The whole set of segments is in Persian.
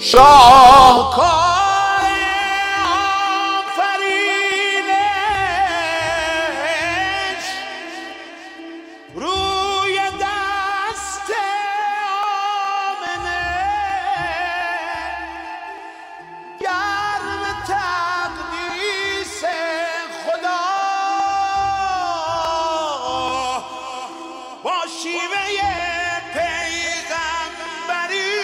شاهکار آفرینش روی دست آمنه گرم تقدیس خدا با شیوه پیغمبری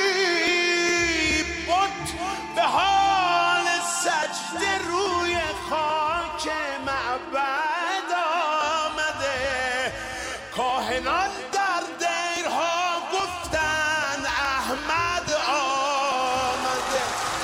بود به حال سجده روی خاک معبد آمده. کاهنان در دیرها گفتن احمد آمده.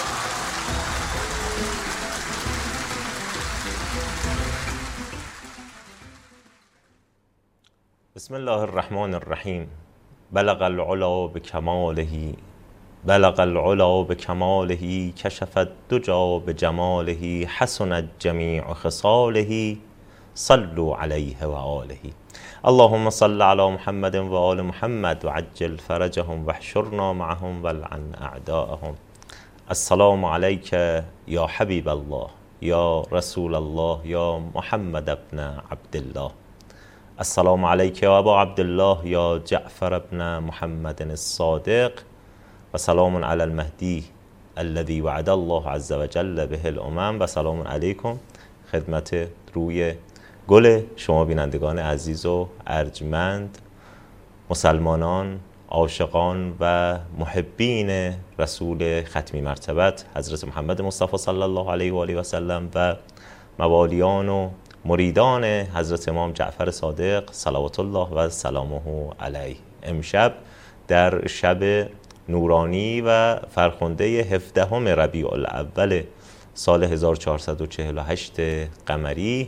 بسم الله الرحمن الرحیم. بلغ العلا بکماله، بلغ العلا بکماله، کشف الدجی بجماله، حسنت جمیع خصاله، صلوا علیه و آله. اللهم صل علی محمد و آل محمد و عجل فرجهم و احشرنا معهم والعن اعداءهم. السلام علیک یا حبیب الله، یا رسول الله، یا محمد ابن عبدالله. السلام علیک یا ابا عبدالله، یا جعفر ابن محمد الصادق. و سلام علی المهدی الذی وعد الله عز وجل به الامم. و سلام علیکم خدمت روی گل شما بینندگان عزیز و ارجمند، مسلمانان، عاشقان و محبین رسول ختمی مرتبت حضرت محمد مصطفی صلی الله علیه و آله و سلم و موالیان و مریدان حضرت امام جعفر صادق صلوات الله و سلامه علیه. امشب در شب نورانی و فرخنده 17 ربیع الاول سال 1448 قمری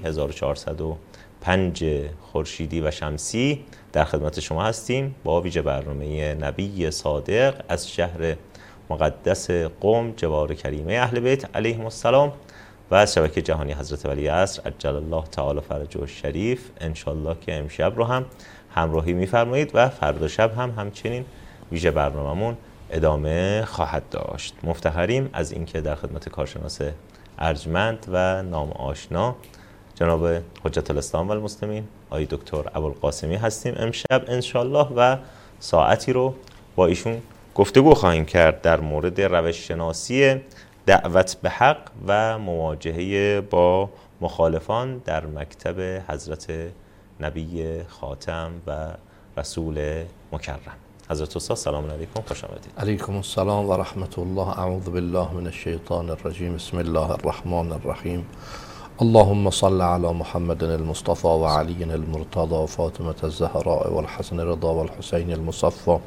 1405 خورشیدی و شمسی در خدمت شما هستیم با ویژه برنامه نبی صادق از شهر مقدس قم جوار کریمه اهل بیت علیهم السلام و از شبکه جهانی حضرت ولی عصر عجل الله تعالی فرجه الشریف. انشالله که امشب رو هم همراهی می‌فرمایید و فردا شب هم همچنین ویژه برنامه‌مون ادامه خواهد داشت. مفتخریم از اینکه در خدمت کارشناس ارجمند و نام آشنا جناب حجت الاسلام و المسلمین آقای دکتر ابوالقاسمی هستیم امشب انشالله و ساعتی رو با ایشون گفتگو خواهیم کرد در مورد روش شناسی دعوت به حق و مواجهه با مخالفان در مکتب حضرت نبی خاتم و رسول مکرم. حضرت استاد سلام علیکم، خوش آمدید. علیکم السلام و رحمت الله. اعوذ بالله من الشیطان الرجیم. بسم الله الرحمن الرحیم. اللهم صل علی محمد المصطفى و علی المرتضى و فاطمة الزهراء و الحسن رضا و الحسین المصفى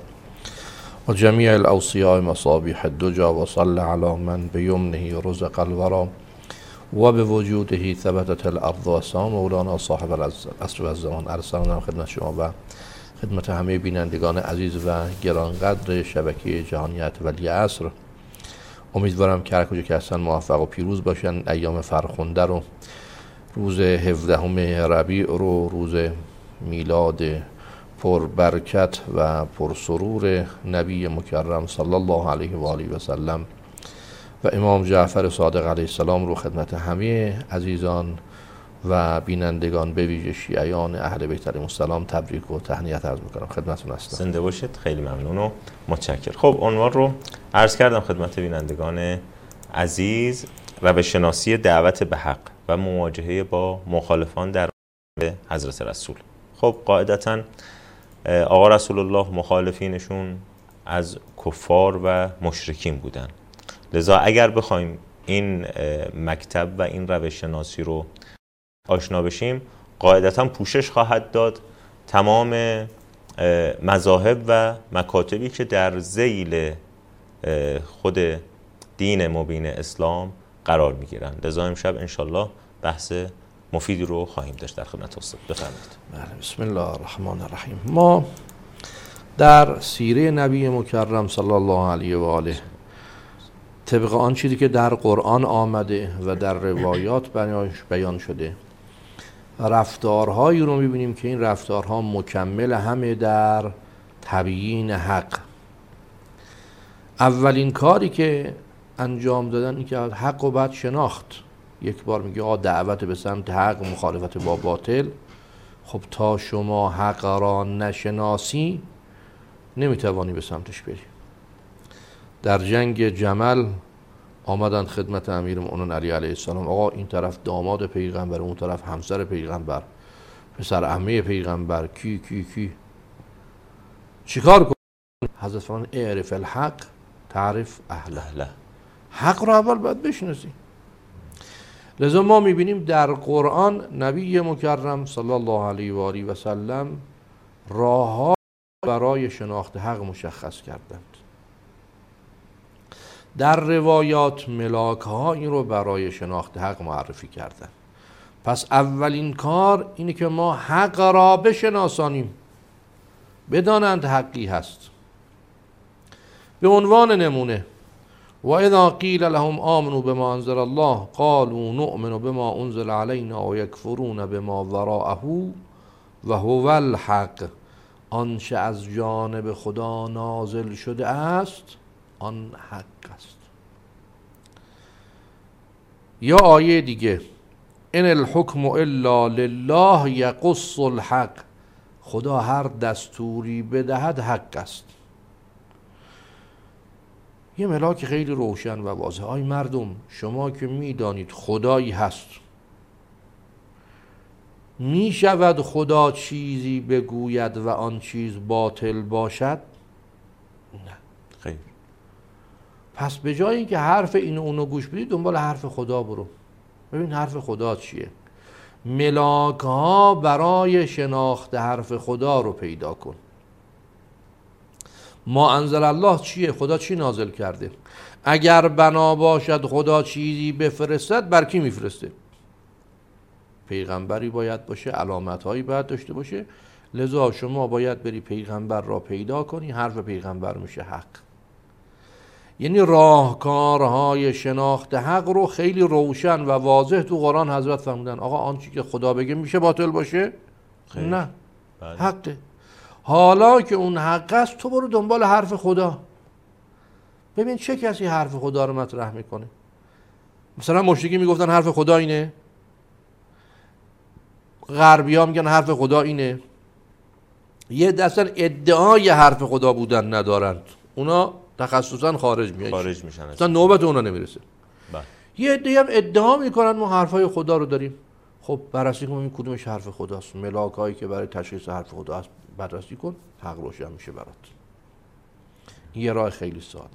و جمیع الاوصیاء مصابیح الدجى و صل علی من بیمنه رزق الورى و به وجوده ثبتت الارض و سام مولانا صاحب العصر و الزمان. ارسلنا خدمت شما و خدمت همه بینندگان عزیز و گرانقدر شبکه جهانیت ولی عصر. امیدوارم که هر کجا که هستن موفق و پیروز باشن. ایام فرخنده رو، روز 17 ربیع رو، روز میلاد پر برکت و پر سرور نبی مکرم صلی الله علیه و آله و سلم و امام جعفر صادق علیه السلام رو خدمت همه عزیزان و بینندگان به ویژه شیعیان اهل بیت علیهم السلام تبریک و تهنیت عرض میکنم. خدمتتون هستم. زنده باشید. خیلی ممنون و متشکر. خب عنوان رو عرض کردم خدمت بینندگان عزیز، روش شناسی دعوت به حق و مواجهه با مخالفان در حضرت رسول. خب قاعدتاً آقا رسول الله مخالفینشون از کفار و مشرکین بودن. لذا اگر بخوایم این مکتب و این روش شناسی رو آشنا بشیم، قاعدتاً پوشش خواهد داد تمام مذاهب و مکاتبی که در ذیل خود دین مبین اسلام قرار میگیرند. لذا امشب انشالله بحث مفیدی رو خواهیم داشت. در خدمت استاد بفرمایید. بسم الله الرحمن الرحیم. ما در سیره نبی مکرم صلی الله علیه و آله طبق آن چیزی که در قرآن آمده و در روایات بیان شده رفتارهایی رو میبینیم که این رفتارها مکمل همه در تبیین حق. اولین کاری که انجام دادن این که حق و باید شناخت. یک بار میگه آقا دعوت به سمت حق، مخالفت با باطل. خب تا شما حق را نشناسی نمیتوانی به سمتش بری. در جنگ جمل آمدن خدمت امیرالمؤمنین علی علیه السلام، آقا این طرف داماد پیغمبر، اون طرف همسر پیغمبر، پسر عمه پیغمبر، کی چیکار کنیم؟ حضرت فرمان اعرف الحق تعرف اهله. حق را اول باید بشناسی. لذا ما میبینیم در قرآن نبی مکرم صلی الله علیه و آله و سلم راه‌ها برای شناخت حق مشخص کردند. در روایات ملاک ها این رو برای شناخت حق معرفی کردند. پس اولین کار اینه که ما حق را بشناسانیم، بدانند حقی هست. به عنوان نمونه و اذا قیل لهم آمنوا بما انزل الله قالوا نؤمن بما انزل علینا و یکفرون بما وراءه و هو الحق. آنچه از جانب خدا نازل شده است آن حق است. یا آیه دیگه ان الحکم الا لله یقص الحق. خدا هر دستوری بدهد حق است. یه ملاک خیلی روشن و واضح. آی مردم، شما که میدانید خدایی هست، می شود خدا چیزی بگوید و آن چیز باطل باشد؟ نه. خیر. پس به جای اینکه حرف اینو اونو گوش بدی دنبال حرف خدا برو، ببین حرف خدا چیه. ملاک ها برای شناخت حرف خدا رو پیدا کن. ما انزل الله چیه؟ خدا چی نازل کرده؟ اگر بنا باشد خدا چیزی بفرستد بر کی میفرسته؟ پیغمبری باید باشه، علامت هایی باید داشته باشه. لذا شما باید بری پیغمبر را پیدا کنی، حرف پیغمبر میشه حق. یعنی راهکارهای شناخت حق رو خیلی روشن و واضح تو قرآن حضرت فرمودن. آقا آنچه که خدا بگه میشه باطل باشه؟ خیر. نه، بله. حقه. حالا که اون حق است تو برو دنبال حرف خدا. ببین چه کسی حرف خدا رو مطرح میکنه. مثلا مشرکی میگفتن حرف خدا اینه، غربی ها میگن حرف خدا اینه. یه دستن ادعای حرف خدا بودن ندارند، اونا تخصصا خارج میشن، اصلا نوبت اونا نمیرسه. یه عده‌ای هم ادعا میکنن ما حرفای خدا رو داریم. خب بررسی کن این کدومش حرف خداست. ملاکایی که برای تشخیص حرف خدا هست بررسی کن، حق روشن میشه برات. یه راه خیلی ساده.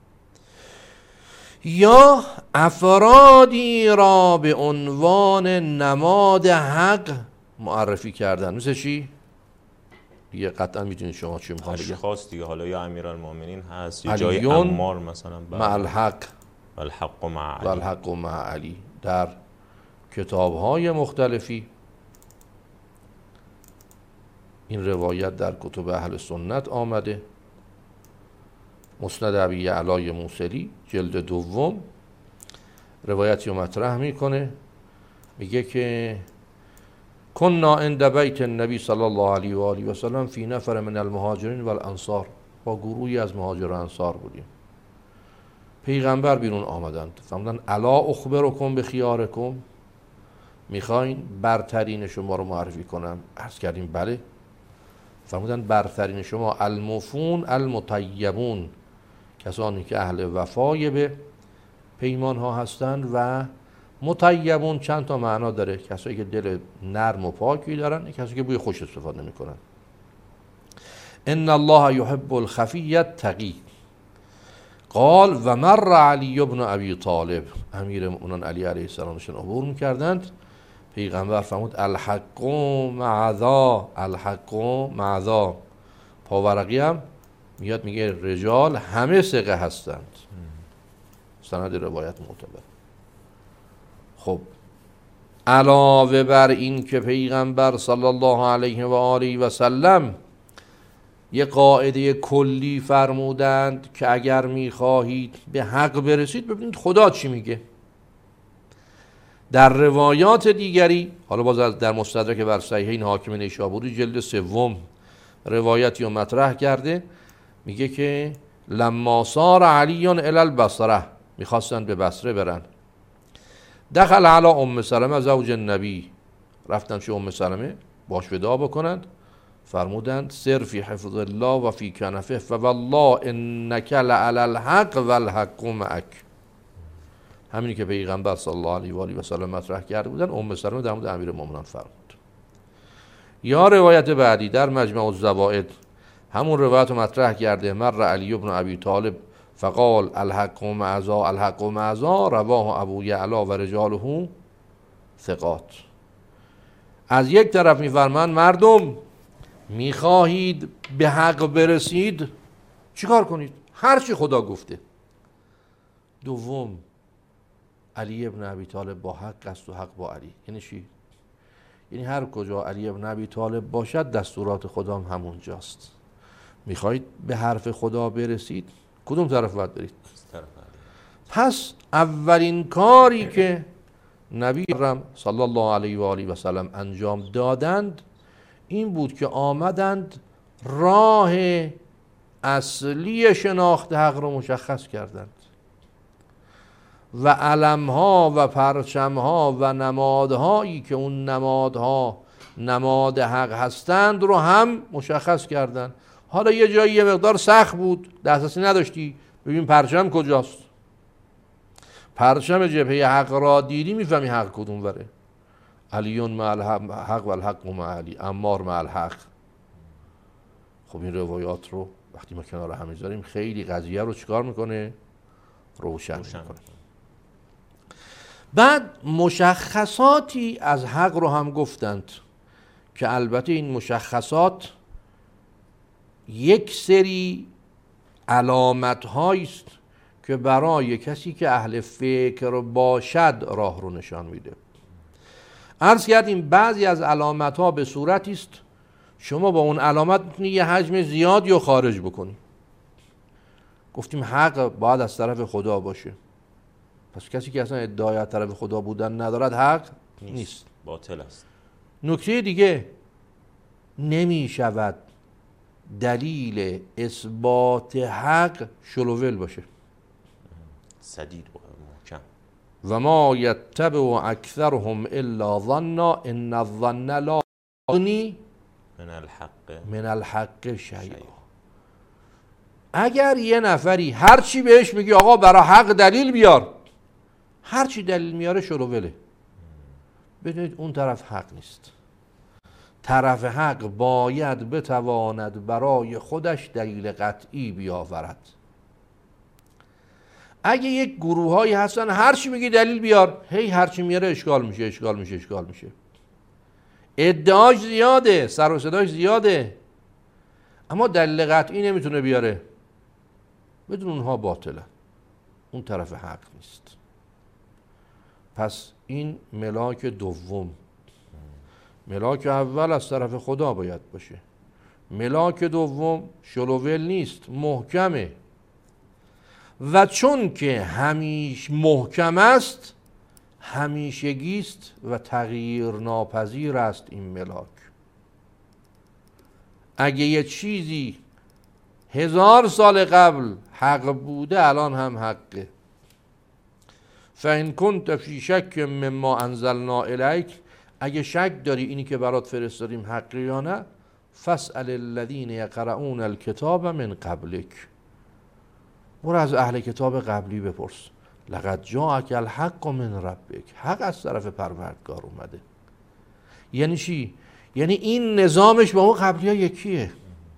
یا افرادی را به عنوان نماد حق معرفی کردن. مثل چی؟ دیگه قطعا میدونید شما چی میخوام بگم. اشخاص دیگه، حالا یا امیرالمومنین هست یا جای عمار مثلا، مع الحق و الحق مع علی. و الحق مع علی. در کتاب‌های مختلفی این روایت در کتب اهل سنت آمده. مسند ابی یعلای موصلی جلد دوم روایتی رو مطرح میکنه، میگه که کنا عند بیت النبی صلی الله علیه و آله و سلم فی نفر من المهاجرین و الانصار. با گروهی از مهاجر و انصار بودیم. پیغمبر بیرون آمدند، فرمودن الا اخبرکم بخیارکم، میخواین برترین شما رو معرفی کنم؟ عرض کردیم بله. فرمودن برترین شما الموفون المطیبون، کسانی که اهل وفای به پیمان ها هستند. و مطیبون چند تا معنا داره، کسایی که دل نرم و پاکی دارن، کسایی که بوی خوش استفاده میکنن. ان الله یحب الخفی التقی. قال و مر علی ابن ابی طالب. امیر مؤمنین علی علیه السلامشون عبور میکردند. پیغمبر فرمود الحق مع ذا، الحق مع ذا. پاورقی هم میاد میگه رجال همه ثقه هستند. سند روایت معتبر. خب علاوه بر این که پیغمبر صلی الله علیه و آله و سلم یه قاعده کلی فرمودند که اگر میخواهید به حق برسید ببینید خدا چی میگه. در روایات دیگری، حالا باز در مستدرک بر صحیحین حاکم نیشابوری جلد سوم روایتی رو مطرح کرده، میگه که لما صار علی الی البصره، میخواستن به بصره برن. دخل علی ام سلمه زوج النبی، رفتن چه ام سلمه باش وداع بکنند. فرمودند سر فی حفظ الله و فی کنفه فوالله انک لعلی الحق و الحق معک. همینی که پیغمبر صلی الله علیه و آله و سلم مطرح کرده بودن، ام سلمه در مورد امیرالمومنین فرمود. یا روایت بعدی در مجمع الزوائد همون روایت رو مطرح کرده، مر علی بن ابی طالب فقال الحق معذا الحق معذا، رواه ابو یعلا و رجاله ثقات. از یک طرف میفرمان مردم میخواهید به حق برسید چیکار کنید؟ هر چی خدا گفته. دوم، علی ابن ابی طالب با حق است و حق با علی. یعنی چی؟ یعنی هر کجا علی ابن ابی طالب باشد دستورات خدا هم همونجاست. میخواهید به حرف خدا برسید کدوم طرف باید برید؟ پس اولین کاری که نبی اکرم صلی الله علیه و آله و سلم انجام دادند این بود که آمدند راه اصلی شناخت حق رو مشخص کردند و علمها و پرچمها و نمادهایی که اون نمادها نماد حق هستند رو هم مشخص کردند. حالا یه جایی یه مقدار سخت بود، دسترسی نداشتی، ببین پرچم کجاست. پرچم جبهه حق را دیدی میفهمی حق کدوم وره. علیون مع الحق و الحق مع علی، عمار مع الحق. خب این روایات رو وقتی ما کنار هم میذاریم خیلی قضیه رو چیکار میکنه؟ روشن میکنه. بعد مشخصاتی از حق رو هم گفتند که البته این مشخصات یک سری علامت هاییست که برای کسی که اهل فکر باشد راه رو نشان میده. عرض کردیم بعضی از علامت ها به صورتی است شما با اون علامت میتونی یه حجم زیادی رو خارج بکنی. گفتیم حق باید از طرف خدا باشه، پس کسی که اصلا ادعای از طرف خدا بودن ندارد حق نیست، باطل است. نکته دیگه، نمی شود دلیل اثبات حق شلوول باشه، سدید و محکم. و ما یتبع اکثرهم الا ظنا ان الظن لا یغنی من الحق شیئا. اگر یه نفری هر چی بهش میگی آقا برای حق دلیل بیار، هر چی دلیل میاره شلووله، بدونید اون طرف حق نیست. طرف حق باید بتواند برای خودش دلیل قطعی بیاورد. اگه یک گروه هایی هستن هر چی میگی دلیل بیار، هی هر چی میاره اشکال میشه. ادعاش زیاده، سر و صداش زیاده، اما دلیل قطعی نمیتونه بیاره، بدون اونها باطله، اون طرف حق نیست. پس این ملاک دوم. ملاک اول از طرف خدا باید باشه، ملاک دوم شلوول نیست، محکمه، و چون که همیشه محکم است همیشگیست و تغییر ناپذیر است این ملاک. اگه یه چیزی 1000 سال قبل حق بوده الان هم حقه. فإن كنت فی شک مما انزلنا الیک، اگه شک داری اینی که برات فرستادیم حقی یا نه، فاسأل الذین یقرؤون الکتاب من قبلک، برو از اهل کتاب قبلی بپرس. لقد جاءک الحق من ربک، حق از طرف پروردگار اومده. یعنی چی؟ یعنی این نظامش با اون قبلی ها یکیه،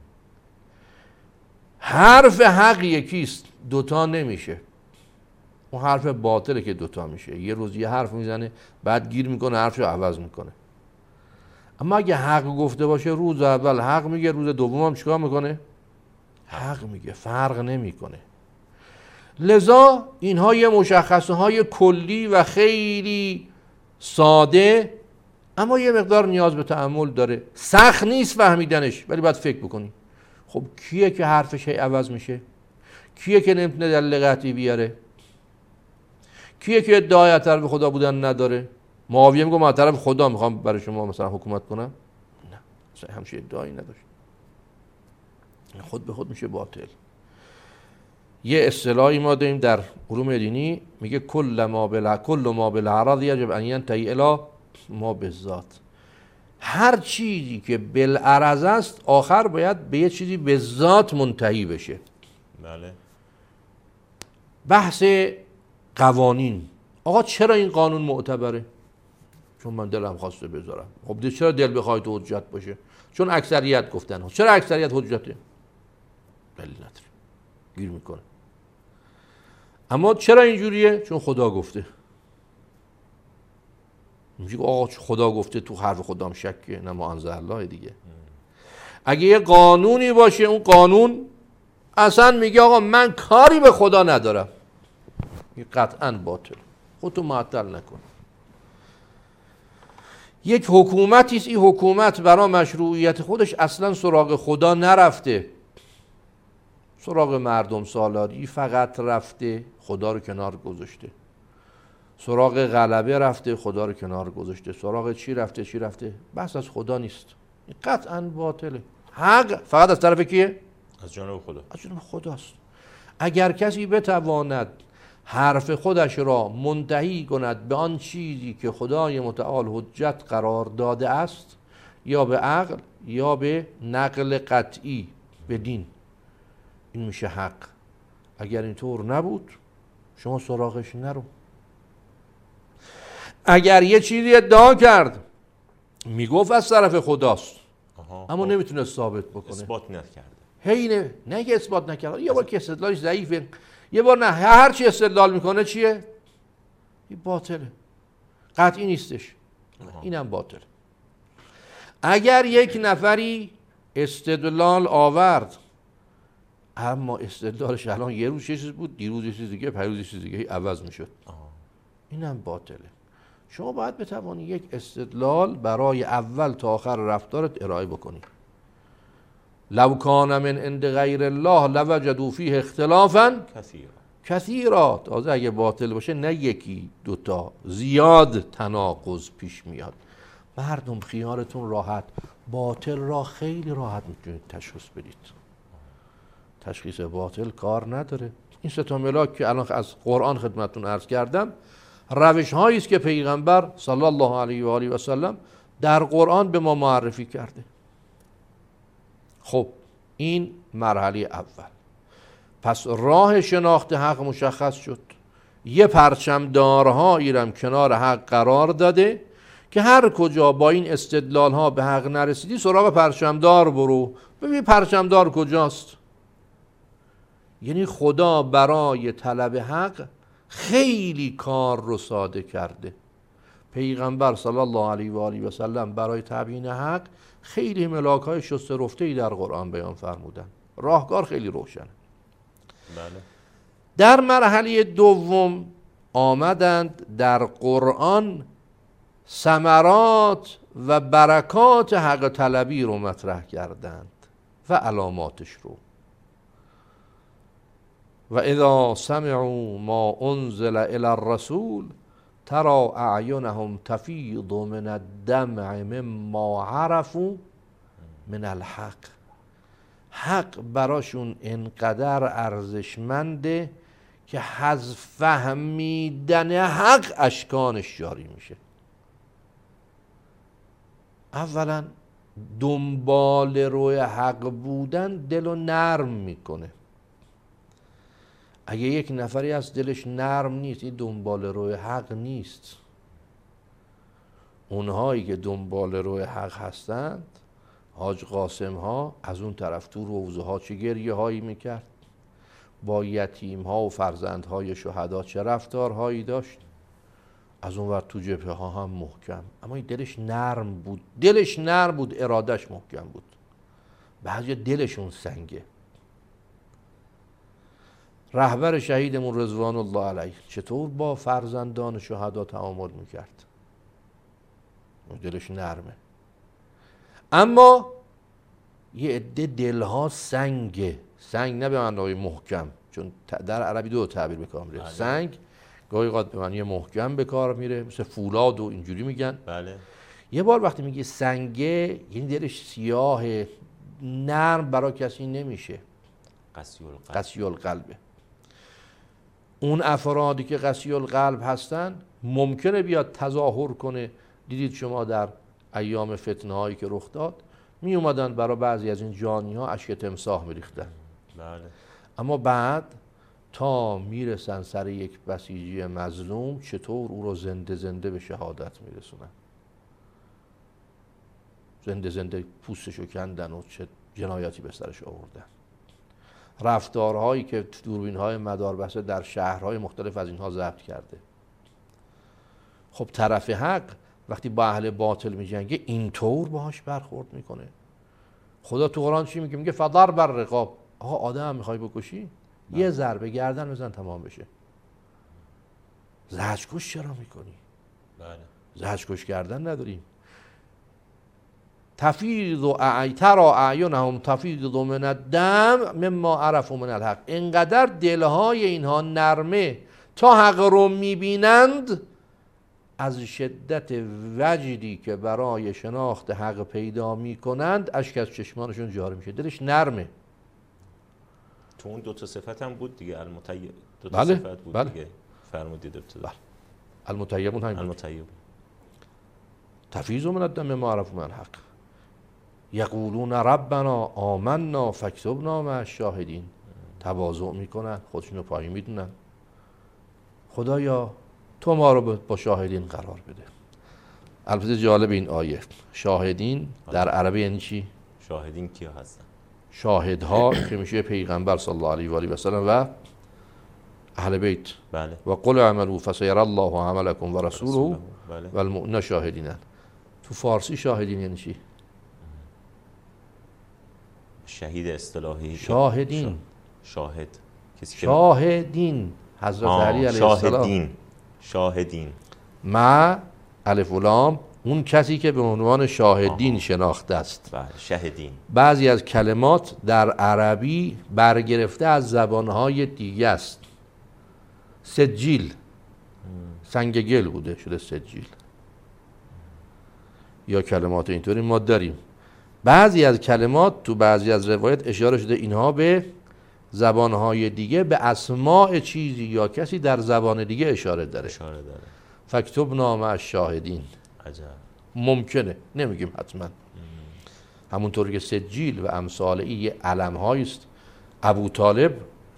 حرف حق یکیست، دوتا نمیشه. اون حرف باطله که دوتا میشه، یه روز یه حرف میزنه بعد گیر میکنه حرفشو عوض میکنه. اما اگه حق گفته باشه روز اول حق میگه، روز دوم هم چیکار میکنه؟ حق میگه، فرق نمیکنه. لذا اینها یه مشخصه های کلی و خیلی ساده، اما یه مقدار نیاز به تأمل داره، سخت نیست فهمیدنش، ولی باید فکر بکنی. خب کیه که حرفش هی عوض میشه؟ کیه که نمیتونه دلیل قطعی بیاره؟ کیه که ادعای از طرف خدا بودن نداره؟ معاویه میگه من از طرف خدا میخوام برای شما مثلا حکومت کنم؟ نه، اصلا همچین ادعایی نداشت. خود به خود میشه باطل. یه اصطلاحی ما داریم در علوم دینی میگه کل ما بالعرض یجب ان ینتهی الی ما بالذات. هر چیزی که بالعرض است آخر باید به یه چیزی به ذات منتهی بشه. بله. بحث قوانین، آقا چرا این قانون معتبره؟ چون من دلم خواسته بذارم. خب چرا دل بخواید حجت باشه؟ چون اکثریت گفتن. چرا اکثریت حجته؟ دلیل نداره، گیر میکنه. اما چرا اینجوریه؟ چون خدا گفته. میگه آقا خدا گفته، تو حرف خدا هم شکه، نه ما انزل الله دیگه. اگه یه قانونی باشه، اون قانون اصلا میگه آقا من کاری به خدا ندارم، این قطعا باطل. خودتو معطل نکن. یک حکومتی است، این حکومت برای مشروعیت خودش اصلا سراغ خدا نرفته، سراغ مردم سالاری فقط رفته، خدا رو کنار گذاشته. سراغ غلبه رفته، خدا رو کنار گذاشته. سراغ چی رفته؟ بحث از خدا نیست، این قطعا باطله. حق فقط از طرف کیه؟ از جانب خدا. از جانب خداست. اگر کسی بتواند حرف خودش را منتهی کند به آن چیزی که خدای متعال حجت قرار داده است، یا به عقل یا به نقل قطعی به دین، این میشه حق. اگر اینطور نبود شما سراغش نرو. اگر یه چیزی ادعا کرد میگفت از طرف خداست، اما نمیتونه ثابت بکنه، اثبات نکرده، نه که اثبات نکرده، یه بار که استدلالش ضعیفه، یه بار نه، هر چی استدلال میکنه چیه؟ این باطله، قطعی نیستش، اینم باطله. اگر یک نفری استدلال آورد اما استدلالش الان یه روز چیز بود، دیروز یه چیز دیگه، پریروز یه چیز دیگه عوض میشد، اینم باطله. شما باید بتوانی یک استدلال برای اول تا آخر رفتارت ارائه بکنی. لو کان من عند غیر الله لوجدوا فیه اختلافا کثیرا. تازه اگه باطل باشه نه یکی دوتا، زیاد تناقض پیش میاد. مردم خیالتون راحت، باطل را خیلی راحت میتونید تشخیص بدید. تشخیص باطل کار نداره. این سه تا ملاک که الان از قرآن خدمتتون عرض کردم روش هایی است که پیغمبر صلی الله علیه و آله و سلم در قرآن به ما معرفی کرده. خب این مرحله اول. پس راه شناخت حق مشخص شد. یه پرچمدارهایی را کنار حق قرار داده که هر کجا با این استدلال ها به حق نرسیدی سراغ پرچمدار برو، ببین پرچمدار کجاست. یعنی خدا برای طلب حق خیلی کار رو ساده کرده. پیغمبر صلی الله علیه و آله و سلم برای تبیین حق خیلی ملاک‌های شسته رفته‌ای در قرآن بیان فرمودن. راهکار خیلی روشنه. بله. در مرحله دوم آمدند در قرآن ثمرات و برکات حق طلبی رو مطرح کردند و علاماتش رو. و اذا سمعوا ما انزل الى الرسول ترى اعینهم تفیض من الدمع مما عرفوا من الحق. حق براشون انقدر ارزشمنده که از فهمیدن حق اشکانش جاری میشه. اولا دنبال روی حق بودن دلو نرم میکنه. اگه یک نفری از دلش نرم نیست، این دنبال روی حق نیست. اونهایی که دنبال روی حق هستند، حاج قاسم ها از اون طرف تو روزه ها چه گریه هایی میکرد، با یتیم ها و فرزند های شهدا چه رفتار هایی داشت، از اون ور تو جبهه ها هم محکم. اما این دلش نرم بود، ارادش محکم بود. بعضی دلشون سنگه. رهبر شهیدمون رضوان الله علیه چطور با فرزندان شهدا تعامل میکرد؟ دلش نرمه. اما یه عده دلها سنگه. سنگ نه به معنای محکم، چون در عربی دو تعبیر به کار میره. سنگ گاهی اوقات به معنی محکم به کار میره، مثل فولاد و اینجوری میگن. بله. یه بار وقتی میگه سنگه یعنی دلش سیاهه، نرم برای کسی نمیشه، قسی القلبه. اون افرادی که قسی القلب هستن ممکنه بیاد تظاهر کنه. دیدید شما در ایام فتنه هایی که رخ داد می اومدن برای بعضی از این جانی ها اشک تمساح می ریختن. بله. اما بعد تا میرسن سر یک بسیجی مظلوم چطور او رو زنده زنده به شهادت میرسونن، زنده زنده پوستشو کندن و چه جنایاتی به سرش آوردن. رفتارهایی که دوربین‌های مداربسته در شهرهای مختلف از اینها ضبط کرده. خب طرف حق وقتی با اهل باطل میجنگه اینطور باهاش برخورد میکنه. خدا تو قرآن چی میگه؟ میگه فضرب الرقاب. آقا آدم میخوای بکشی؟ یه ضربه گردن بزن تمام بشه. زجرکش چرا میکنی؟ بله. زجرکش کردن نداریم. تفیض ترى اعینهم تفیض من الدم مما عرفوا من الحق. اینقدر دلهای اینها نرمه تا حق رو میبینند، از شدت وجدی که برای شناخت حق پیدا میکنند اشک از چشمانشون جاری میشه. دلش نرمه. تو اون دو تا صفت هم بود دیگه، المطیب. دو تا بله. صفت بود بله. دیگه فرمودید ابتدا. بله. المطیبون همین بود. المطیب. تفیض من الدم مما عرفوا من الحق یقولون ربنا آمنا فاکتبنا مع الشاهدین. تواضع میکنن، خودشونو پایین میدونن. خدایا تو ما رو با شاهدین قرار بده. البته جالب این آیه شاهدین در عربی یعنی چی؟ شاهدین کیا هستن؟ شاهدها که میشه پیغمبر صلی الله علیه و آله و سلم و اهل بیت. بله. و قل اعملوا فسيرى الله عملكم و رسوله بله. و المؤمنون شاهدین. تو فارسی شاهدین یعنی چی؟ شهید اصطلاحی. شاهدین. شاهد. کسی که شاهدین. حضرت علی علیه السلام. شاهدین. شاهدین. مع الف و لام، اون کسی که به عنوان شاهدین شناخته است. بله. شاهدین. بعضی از کلمات در عربی برگرفته از زبانهای دیگه است. سجیل سنگ گل بوده شده سجیل، یا کلمات اینطوری ما داریم. بعضی از کلمات تو بعضی از روایت اشاره شده اینها به زبانهای دیگه، به اسماء چیزی یا کسی در زبان دیگه اشاره داره. فاکتبنا مع الشاهدین. عجب. ممکنه، نمیگیم حتما. همونطوری که سجیل و امثال این یه علم‌هایی است. ابو طالب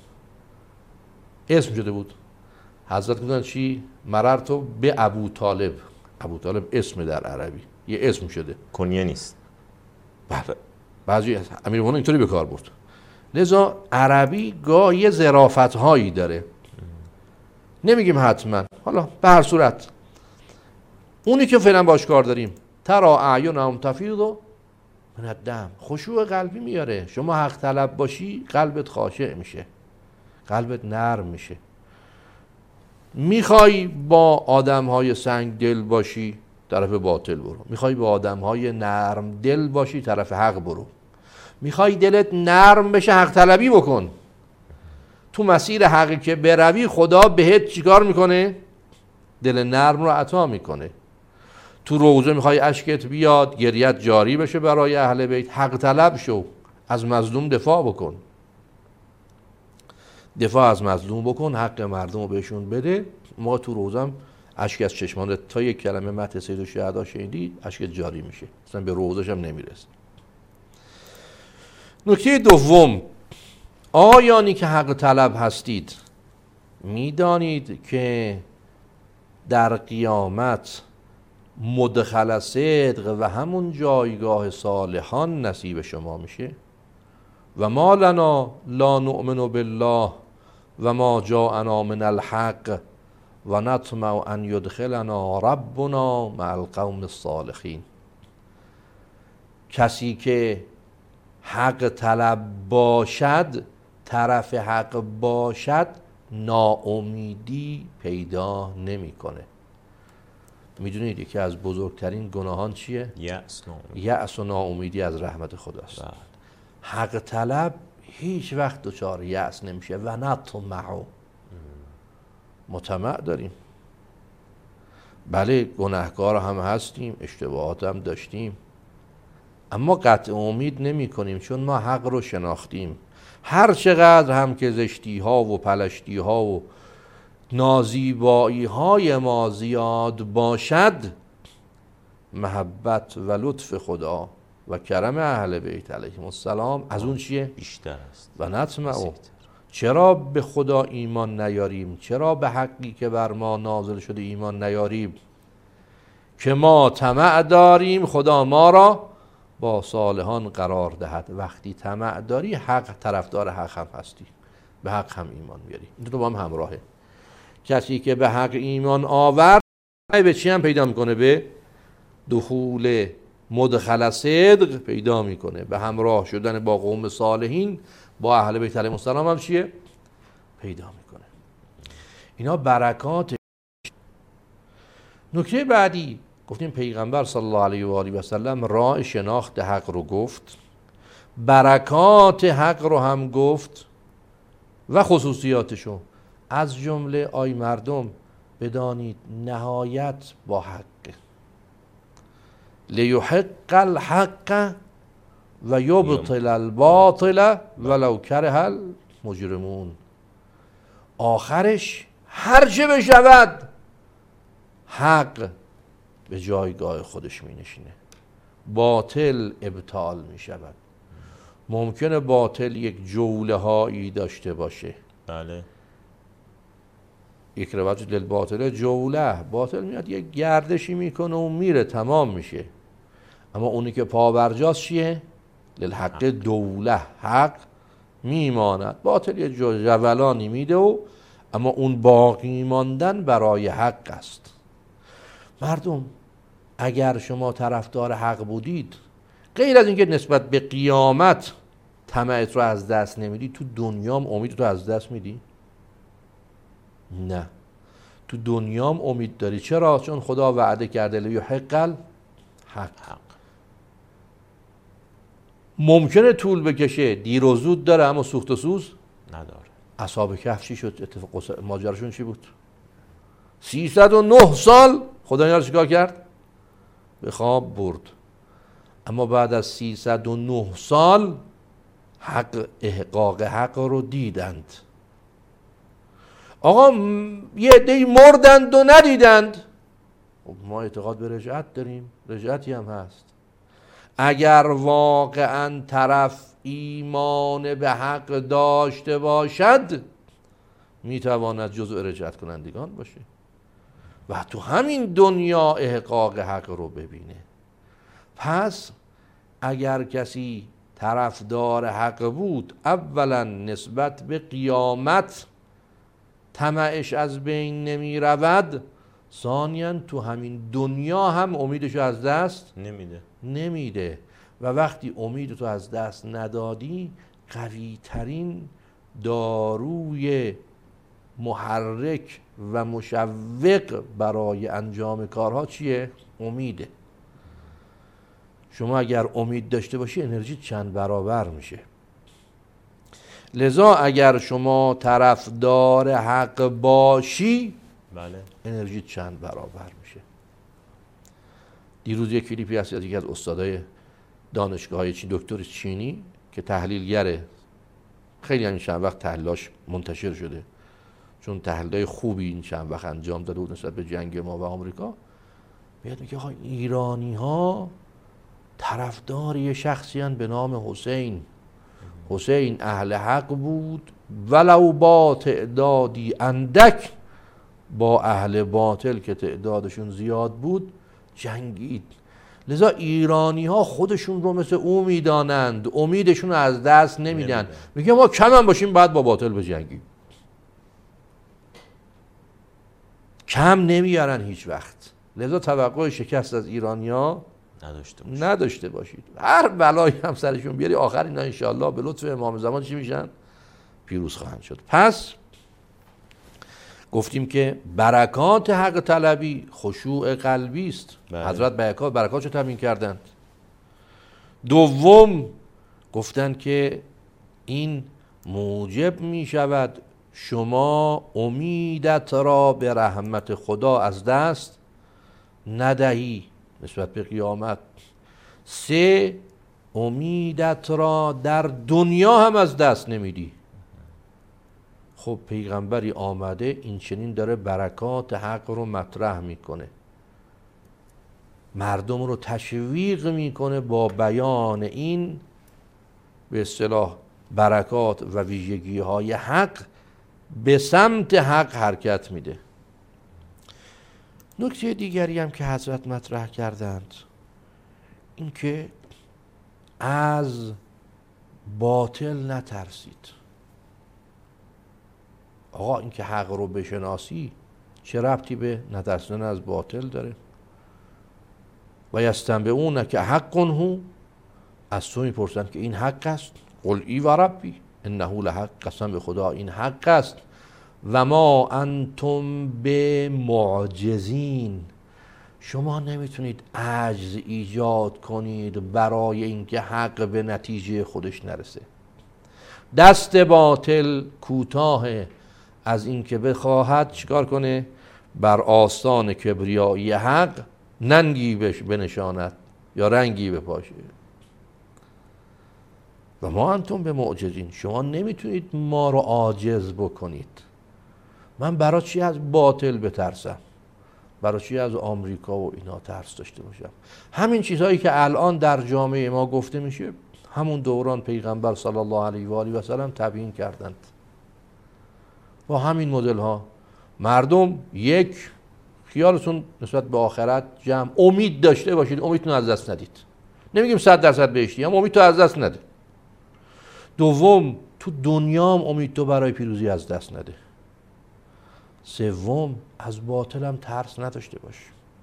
اسم شده بود. حضرت گفتن چی؟ مررتو به ابو طالب. ابو طالب اسم در عربی، یه اسم شده، کنیه نیست. بله. بعضی امیرالمومنین اینطوری به کار برد. لذا عربی گاه یه ظرافت‌هایی داره. نمیگیم حتما. حالا به هر صورت اونی که فعلا باش کار داریم، ترى اعینهم تفیض من الدم، خشوع قلبی میاره. شما حق طلب باشی قلبت خاشع میشه، قلبت نرم میشه. میخوای با آدمهای سنگ دل باشی طرف باطل برو، میخوای با آدمهای نرم دل باشی طرف حق برو. میخوای دلت نرم بشه حق طلبی بکن. تو مسیر حقی که بروی خدا بهت چیکار میکنه؟ دل نرم رو عطا میکنه. تو روزه میخوای اشکت بیاد، گریت جاری بشه برای اهل بیت، حق طلب شو، از مظلوم دفاع بکن. دفاع از مظلوم بکن، حق مردم رو بهشون بده. ما تو روزم اشک از چشمان تا یک کلمه مدح سید الشهدا شنیدی اشکت جاری میشه، اصلا به روزش هم نمیرسه. نکته دوم، آیانی که حق طلب هستید میدانید که در قیامت مدخل صدق و همون جایگاه صالحان نصیب شما میشه. و ما لنا لا نؤمن بالله و ما جاءنا من الحق و نطمع ان یدخلنا ربنا مع القوم الصالحین. کسی که حق طلب باشد، طرف حق باشد، ناامیدی پیدا نمیکنه. میدونید یکی از بزرگترین گناهان چیه؟ یأس و ناامیدی از رحمت خداست. حق طلب هیچ وقت دچار یأس نمیشه. و نطمع، مطمع داریم. بله گناهکار هم هستیم، اشتباهات هم داشتیم، اما قطع امید نمی کنیم، چون ما حق رو شناختیم. هر چقدر هم که زشتی ها و پلشتی ها و نازیبایی های ما زیاد باشد، محبت و لطف خدا و کرم اهل بیت علیهم السلام از اون چیه؟ بیشتر است و نطمع. چرا به خدا ایمان نیاریم؟ چرا به حقی که بر ما نازل شده ایمان نیاریم؟ که ما طمع داریم خدا ما را با صالحان قرار دهد. وقتی طمع داری حق، طرفدار حق هم هستی، به حق هم ایمان میاری. این دو با هم همراهه. کسی که به حق ایمان آورد به چی هم پیدا میکنه؟ به دخول مدخل صدق پیدا میکنه، به همراه شدن با قوم صالحین، با اهل بیت علیهم السلام هم چیه؟ پیدا میکنه. اینا برکات. نکته بعدی گفتیم پیغمبر صلی الله علیه و آله و سلم راه شناخت حق رو گفت، برکات حق رو هم گفت و خصوصیاتشو. از جمله آی مردم بدانید نهایت با حق، لیحق الحق و یبطل الباطل ولو کره المجرمون. آخرش هر چه بشود حق به جایگاه خودش می نشینه، باطل ابطال می شود. ممکنه باطل یک جوله هایی داشته باشه، بله، یک روایت للباطل جوله، باطل میاد یک گردشی میکنه و میره، تمام میشه. اما اونی که پابرجاست چیه؟ للحق دوله، حق میماند. باطل یه جولانی میده و اما اون باقی ماندن برای حق است. مردم اگر شما طرفدار حق بودید، غیر از اینکه نسبت به قیامت طمعت رو از دست نمیدی، تو دنیام امید رو از دست میدی؟ نه، تو دنیام امید داری. چرا؟ چون خدا وعده کرده لیحق الحق. ممکنه طول بکشه، دیر و زود داره، اما سوخت و سوز نداره. اصحاب کهف چی شد؟ اتفاق ماجراشون چی بود؟ 309 سال خدا اینا رو چیکار کرد؟ به خواب برد. اما بعد از 309 سال حق، احقاق حق رو دیدند. آقا یه عده‌ای مردند و ندیدند. ما اعتقاد به رجعت داریم، رجعتی هم هست. اگر واقعا طرف ایمان به حق داشته باشد میتواند جزء رجعت کنندگان باشه و تو همین دنیا احقاق حق رو ببینه. پس اگر کسی طرفدار حق بود، اولا نسبت به قیامت طمعش از بین نمی رود، ثانیاً تو همین دنیا هم امیدشو از دست نمیده. و وقتی امید تو از دست ندادی، قوی ترین داروی محرک و مشوق برای انجام کارها چیه؟ امیده. شما اگر امید داشته باشی انرژی چند برابر میشه. لذا اگر شما طرفدار حق باشی، بله، انرژی چند برابر میشه. دیروز یک کلیپی هست از یکی از استادای دانشگاه چین، دکتر چینی که تحلیلگره، خیلی همین چند وقت تحلیلاش منتشر شده چون تحلیلای خوبی این چند وقت انجام داده بود نسبت به جنگ ما و آمریکا. میاد میگه آقا ایرانی ها طرفدار یه شخصی هستند به نام حسین. حسین اهل حق بود ولو با تعدادی اندک با اهل باطل که تعدادشون زیاد بود جنگید. لذا ایرانی ها خودشون رو مثل او میدانند، امیدشون رو از دست نمیدن. میگه ما کم هم باشیم بعد با باطل بجنگیم. کم نمیارن هیچ وقت. لذا توقع شکست از ایرانی ها نداشته باشید. هر بلایی هم سرشون بیاری آخر اینا انشاءالله به لطف امام زمان چی میشن؟ پیروز خواهند شد. پس گفتیم که برکات حق طلبی خشوع قلبی است. حضرت برکاتشو تامین کردند. دوم گفتند که این موجب می شود شما امیدت را به رحمت خدا از دست ندهی نسبت به قیامت. 3 امیدت را در دنیا هم از دست نمیدی. خب پیغمبری آمده این چنین داره برکات حق رو مطرح میکنه، مردم رو تشویق میکنه با بیان این به اصطلاح برکات و ویژگی های حق، به سمت حق حرکت میده. نکته دیگری هم که حضرت مطرح کردند این که از باطل نترسید. آقا این که حق رو بشناسی چه ربطی به نترسیدن از باطل داره؟ و یستنبئونک که حق هو، از تو میپرسند که این حق است. قل ای و ربی انه لحق، قسم به خدا این حق است. و ما انتم بمعجزین، شما نمیتونید عجز ایجاد کنید برای اینکه حق به نتیجه خودش نرسه. دست باطل کوتاه از اینکه بخواهد چیکار کنه؟ بر آستان کبریایی حق ننگی بنشاند یا رنگی بپاشه. و ما انتم به معجزین، شما نمیتونید ما رو عاجز بکنید. من برای چی از باطل بترسم؟ برای چی از آمریکا و اینا ترس داشته باشم؟ همین چیزهایی که الان در جامعه ما گفته میشه همون دوران پیغمبر صلی الله علیه و آله و سلم تبیین کردند. با همین مدل ها مردم یک، خیالتون نسبت به آخرت جمع، امید داشته باشید، امیدتون از دست ندید. نمیگیم 100% بهشتی، هم امید تو از دست نده. دوم، تو دنیا هم امید تو برای پیروزی از دست نده. سوم، از باطل هم ترس نداشته باش.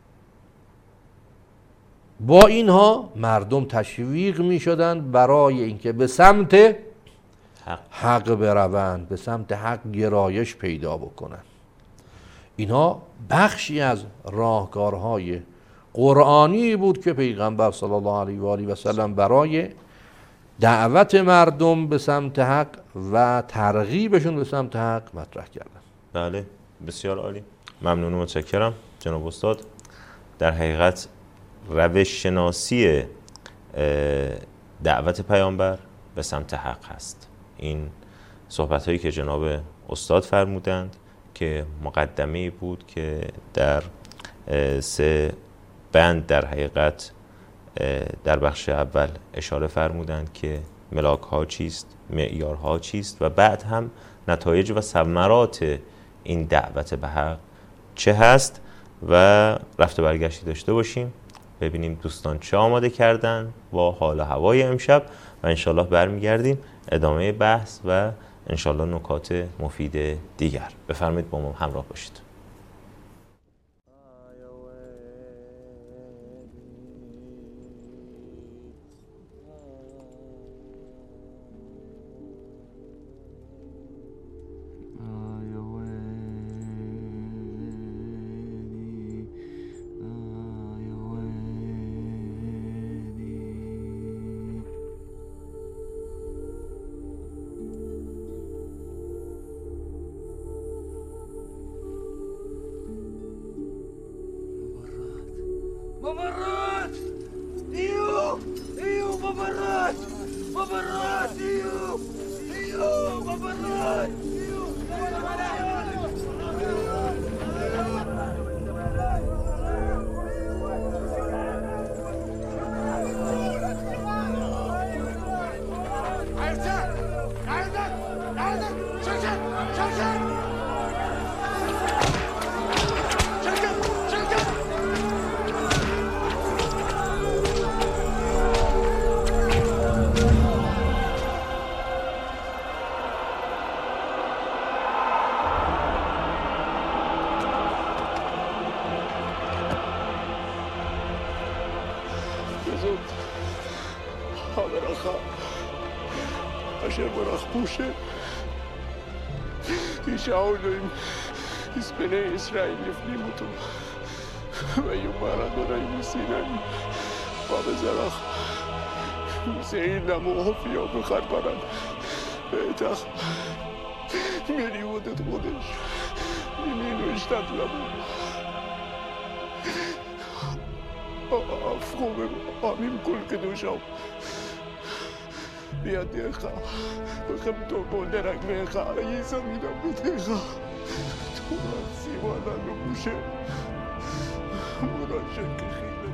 با اینها مردم تشویق می شدند برای اینکه به سمت حق بروند، به سمت حق گرایش پیدا بکنند. اینها بخشی از راهکارهای قرآنی بود که پیغمبر صلی الله علیه و آله و سلم برای دعوت مردم به سمت حق و ترغیبشون به سمت حق مطرح کردن. بله، بسیار عالی، ممنون و متشکرم جناب استاد. در حقیقت روش شناسی دعوت پیامبر به سمت حق هست. این صحبت هایی که جناب استاد فرمودند که مقدمه بود که در 3 بند در حقیقت در بخش اول اشاره فرمودند که ملاک ها چیست، معیارها چیست و بعد هم نتایج و ثمرات این دعوت به حق چه هست و رفت و برگشتی داشته باشیم، ببینیم دوستان چه آماده کردن با حال و هوای امشب و انشالله برمیگردیم ادامه بحث و انشالله نکات مفید دیگر. بفرمایید با ما همراه باشید. مبرات ايوه مبرات ايوه مبرات Pusche. Ich schaue ihm ins Bene Israel לפנימותו ויאמר אדוני מסיני ובזרח מסעיר למו הופיעו בחרברן בטח מריעות את חודש ממנו אשתת למו הפכו עמים כל קדושם بیاد دیخا بخم تو بودرک میخا یه زمینم بدیخا تو را سیوانا نموشه مراشد که خیلی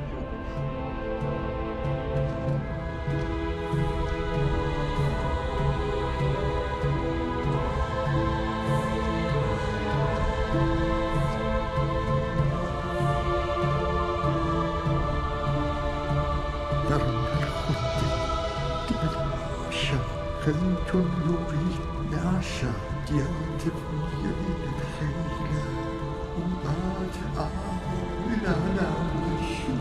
خليت النوري نعشى ديانت بنيين بخيلة وبعد من على وشه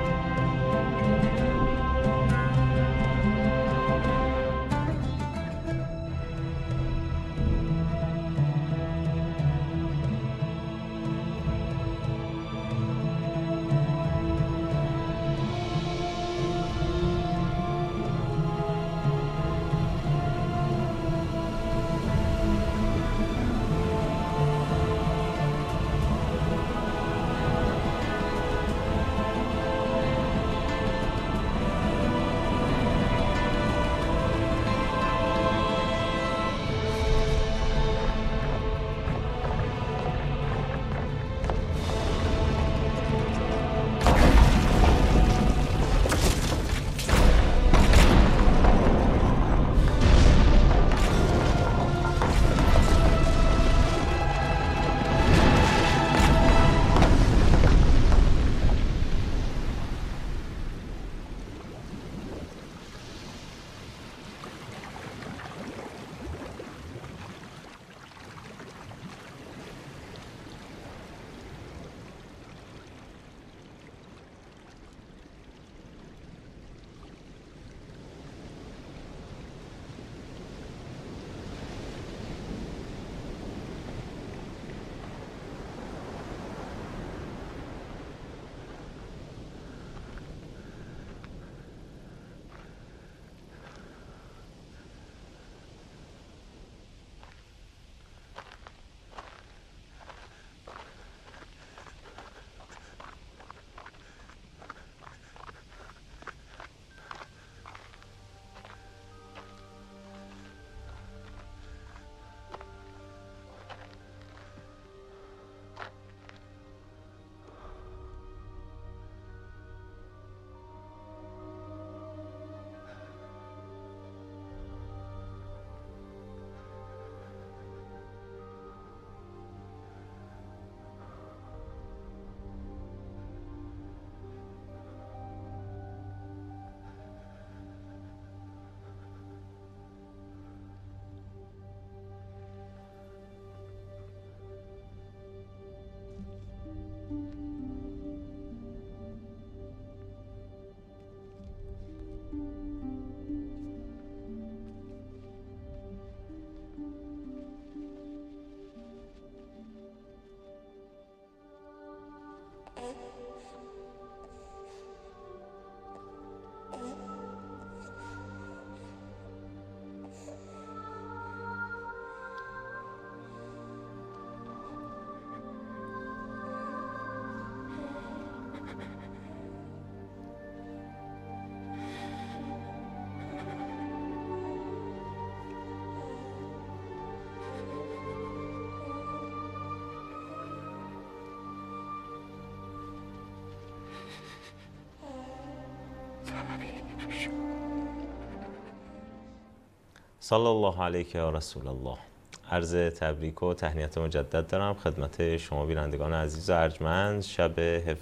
صلی الله علیک یا رسول الله. عرض تبریک و تهنیت مجدد دارم خدمت شما بینندگان عزیز و ارجمند. شب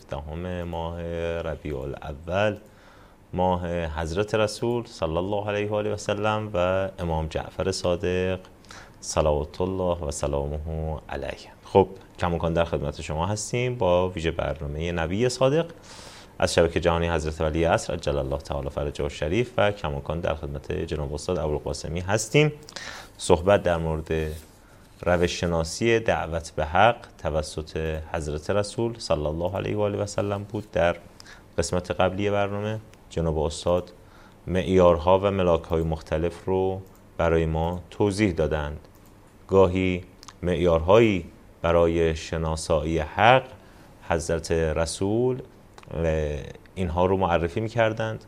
17 ماه ربیع الاول، ماه حضرت رسول صلی الله علیه و آله و سلم و امام جعفر صادق صلوات الله و سلامه علیه. خب کماکان در خدمت شما هستیم با ویژه برنامه نبی صادق از شبکه جهانی حضرت ولی عصر عجل الله تعالی فرجه الشریف و کماکان در خدمت جناب استاد ابوالقاسمی هستیم. صحبت در مورد روش شناسی دعوت به حق توسط حضرت رسول صلی الله علیه و آله و سلم بود. در قسمت قبلی برنامه جناب استاد معیارها و ملاک‌های مختلف رو برای ما توضیح دادند. گاهی معیارهایی برای شناسایی حق حضرت رسول اینها رو معرفی می‌کردند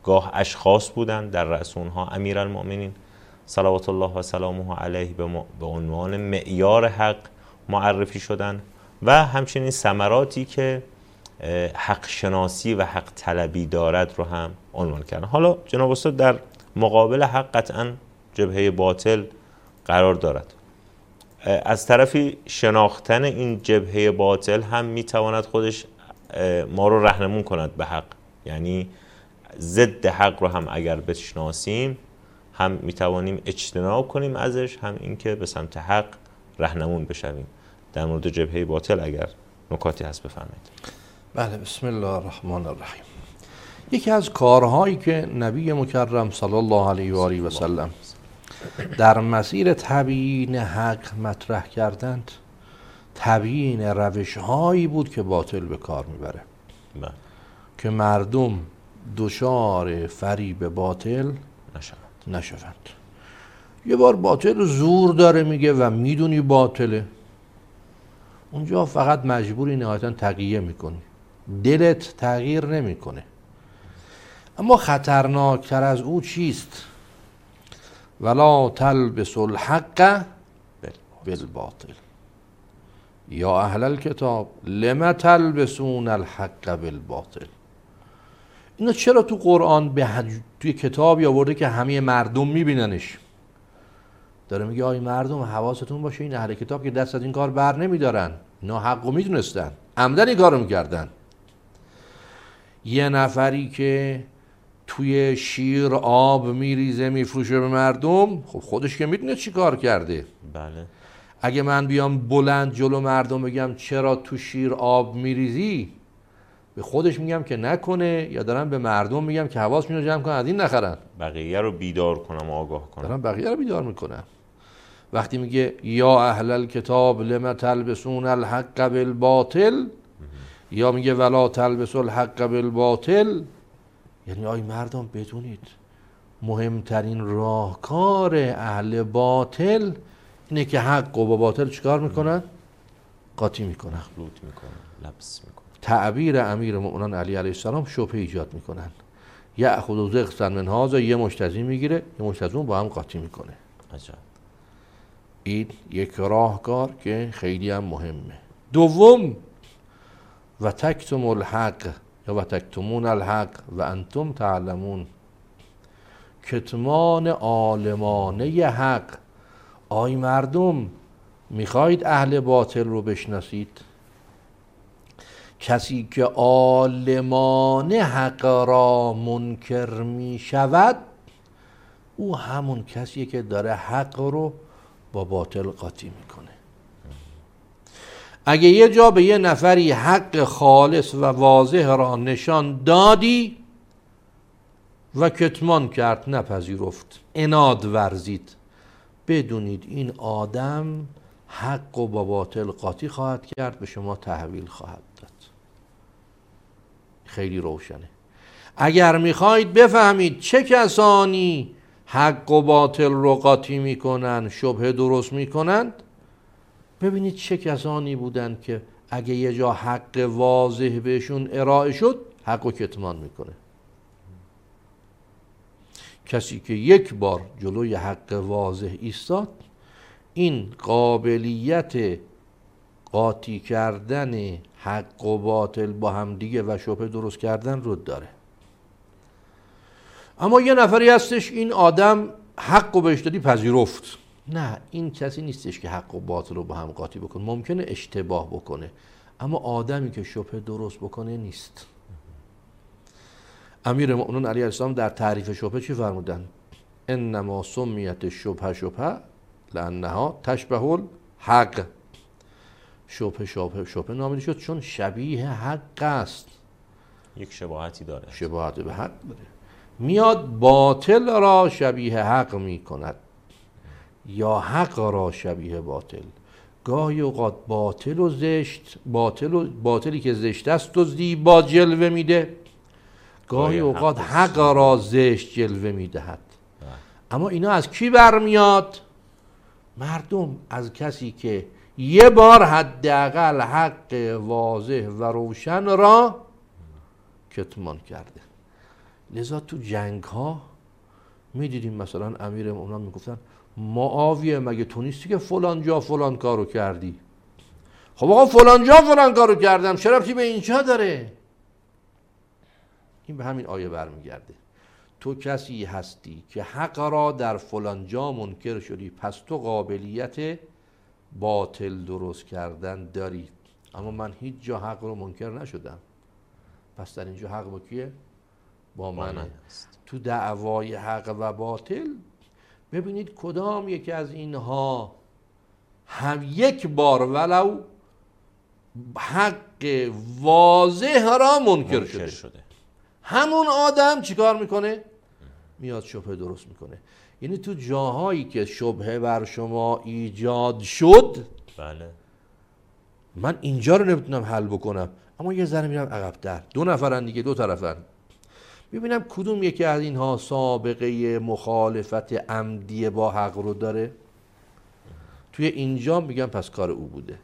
گاه اشخاص بودند، در رأس اونها امیرالمؤمنین صلوات الله و سلامه علیه به عنوان معیار حق معرفی شدند و همچنین ثمراتی که حق شناسی و حق طلبی دارد رو هم عنوان کردن. حالا جناب استاد در مقابل حق قطعا جبهه باطل قرار دارد. از طرفی شناختن این جبهه باطل هم میتواند خودش ما رو راهنمون کند به حق، یعنی ضد حق رو هم اگر بشناسیم هم میتوانیم اجتناب کنیم ازش، هم اینکه به سمت حق راهنمون بشویم. در مورد جبهه باطل اگر نکاتی هست بفرمایید. بله، بسم الله الرحمن الرحیم. یکی از کارهایی که نبی مکرم صلی الله علیه و آله و سلم در مسیر تبیین حق مطرح کردند، تبیین روش‌هایی بود که باطل به کار میبره که مردم دچار فریب باطل نشوند. یه بار باطل زور داره میگه و میدونی باطله، اونجا فقط مجبوری نهایتاً تقیه میکنی، دلت تغییر نمیکنه. اما خطرناکتر از او چیست؟ ولا تلبسوا الحق بالباطل یا اهل الکتاب لم تلبسون الحق بالباطل. اینا چرا تو قرآن توی کتابی آورده که همه مردم میبیننش؟ داره میگه آی مردم حواستون باشه، این اهل کتاب که دست از این کار بر نمیدارن، اینا حقو میدونستن، عمدن این کارو میکردن. یه نفری که توی شیر آب میریزه میفروشه به مردم، خب خودش که میدونه چی کار کرده. بله. اگه من بیام بلند جلو مردم بگم چرا تو شیر آب میریزی، به خودش میگم که نکنه، یا دارم به مردم میگم که حواسشون رو جمع کنن از این نخرن، بقیه رو بیدار کنم و آگاه کنم. دارم بقیه رو بیدار میکنم. وقتی میگه یا اهل الکتاب لم تلبسون الحق بالباطل، یا میگه ولا تلبسوا الحق بالباطل، یعنی آی مردم بدونید مهمترین راهکار اهل باطل اینه که حق و با باطل چیکار میکنن؟ قاطی میکنن، مخلوط میکنن، لبس میکنن. تعبیر امیر المؤمنین علی علیه السلام شبهه ایجاد میکنن. یأخذ زغصا من هذا، یه مجتزی میگیره یه مجتزی با هم قاطی میکنه. عجب. این یک راهکار که خیلی هم مهمه. دوم، و تکتم الحق یا و تکتمون الحق و انتم تعلمون، کتمان عالمانه حق. آی مردم میخواید اهل باطل رو بشناسید؟ کسی که عالمانه حق را منکر میشود، او همون کسیه که داره حق رو با باطل قاطی میکنه. اگه یه جا به یه نفری حق خالص و واضح را نشان دادی و کتمان کرد، نپذیرفت، عناد ورزید، بدونید این آدم حق و با باطل قاطی خواهد کرد، به شما تحویل خواهد داد. خیلی روشنه. اگر میخواید بفهمید چه کسانی حق و باطل رو قاطی میکنن، شبهه درست میکنند، ببینید چه کسانی بودند که اگه یه جا حق واضح بهشون ارائه شد حق و کتمان میکنه. کسی که یک بار جلوی حق واضح ایستاد، این قابلیت قاطی کردن حق و باطل با هم دیگه و شبهه درست کردن رو داره. اما یه نفری هستش این آدم حق و بهش دادی پذیرفت، نه، این کسی نیستش که حق و باطل رو با هم قاطی بکنه. ممکنه اشتباه بکنه، اما آدمی که شبهه درست بکنه نیست. امیر المؤمنین علیه السلام در تعریف شبهه چی فرمودن؟ انما سمیت شبهه شبهه لانها تشبه الحق. شبهه نامیده شد چون شبیه حق است، یک شباهتی داره، شباهت به حق داره. میاد باطل را شبیه حق میکند یا حق را شبیه باطل. گاهی اوقات باطل و زشت، باطلی که زشت است و زیبا جلوه میده، گاهی اوقات حق را زشت جلوه میدهد. اما اینا از کی برمیاد؟ مردم، از کسی که یه بار حداقل حق واضح و روشن را کتمان کرده. لذا تو جنگ ها میدیدیم مثلا امیر مومنان میگفتن معاویه مگه تو نیستی که فلان جا فلان کارو کردی؟ خب آقا فلان جا فلان کارو کردم، چرا ربطی به اینجا داره؟ این به همین آیه برمیگرده. تو کسی هستی که حق را در فلان جا منکر شدی، پس تو قابلیت باطل درست کردن داری. اما من هیچ جا حق رو منکر نشدم، پس در اینجا حق با کیه؟ با منه. تو دعوای حق و باطل ببینید کدام یکی از اینها هم یک بار ولو حق واضح را منکر شده. همون آدم چیکار میکنه؟ میاد شبهه درست میکنه. یعنی تو جاهایی که شبهه بر شما ایجاد شد، بله، من اینجا رو نمیتونم حل بکنم، اما یه ذره میرم عقب‌تر، دو نفرن دیگه، دو طرفن، ببینم کدوم یکی از اینها سابقه مخالفت عمدی با حق رو داره. توی اینجا میگم پس کار او بوده.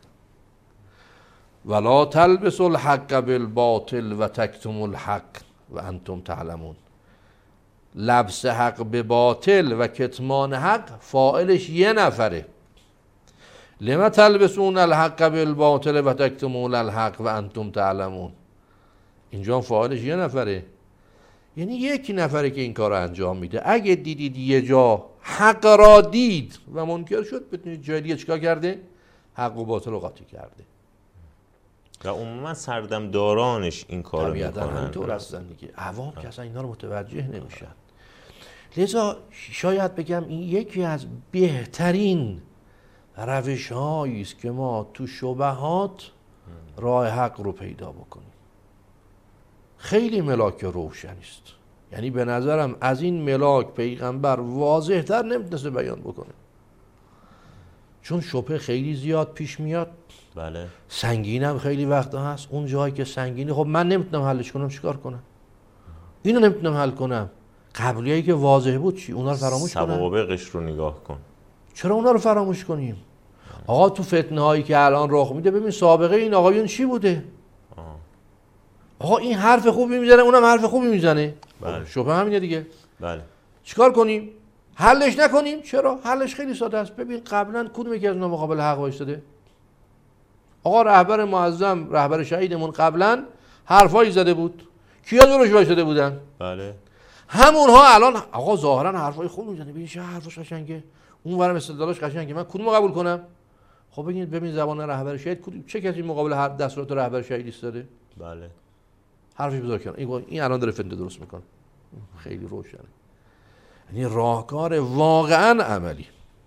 ولا تلبسوا الحق بالباطل و تکتموا الحق و انتم تعلمون. لبس حق به باطل و کتمان حق فاعلش یه نفره. لما تلبسون الحق بالباطل و تکتمون الحق و انتم تعلمون. اینجا فاعلش یه نفره، یعنی یک نفره که این کار رو انجام میده. اگه دیدید یه جا حق را دید و منکر شد، بتونید جای دیگه چیکار کرده؟ حق و باطل رو قاطی کرده. و عموما سردمدارانش این کارو میکنن. طبیعتا همینطور هستن دیگه. عوام که اصلا اینا رو متوجه نمیشن. لذا شاید بگم این یکی از بهترین روش هایی است که ما تو شبهات راه حق رو پیدا بکنیم. خیلی ملاک روشنی است. یعنی به نظرم از این ملاک پیغمبر واضح تر نمیتونه بیان بکنه، چون شبهه خیلی زیاد پیش میاد. بله. سنگینم خیلی وقتا هست. اون جایی که سنگینی، خب من نمیتونم حلش کنم، چیکار کنم؟ اینو نمیتونم حل کنم. قبلیایی که واضح بود چی؟ اونا رو فراموش کنم؟ سوابقش رو نگاه کن. چرا اونا رو فراموش کنیم؟ آقا تو فتنه هایی که الان رخ میده ببین سابقه این آقایون چی بوده. آقا این حرف خوبی میزنه، اونم حرف خوبی میزنه. بله. شبهه همینه دیگه. بله. چیکار کنیم؟ حلش نکنیم؟ چرا؟ حلش خیلی ساده است. ببین قبلا کدوم یکی از اونها مقابل حق وایساده؟ آقا رهبر معظم، رهبر شهیدمون قبلا حرفایی زده بود. کیا جلوش وایساده بودن؟ بله. همونها الان آقا ظاهرا حرفای خوب میزنه، ببین چه حرفش قشنگه، اون ورم استدلالش قشنگه، من کدومو قبول کنم؟ خب ببین زبان رهبر شهید کدوم، چه کسی مقابل هر دستورات رهبر شهید ایستاده؟ بله. حرفی بذار کنه. این الان داره فتنه درست میکنه. خیلی روشنه. یعنی راهکار واقعا عملی.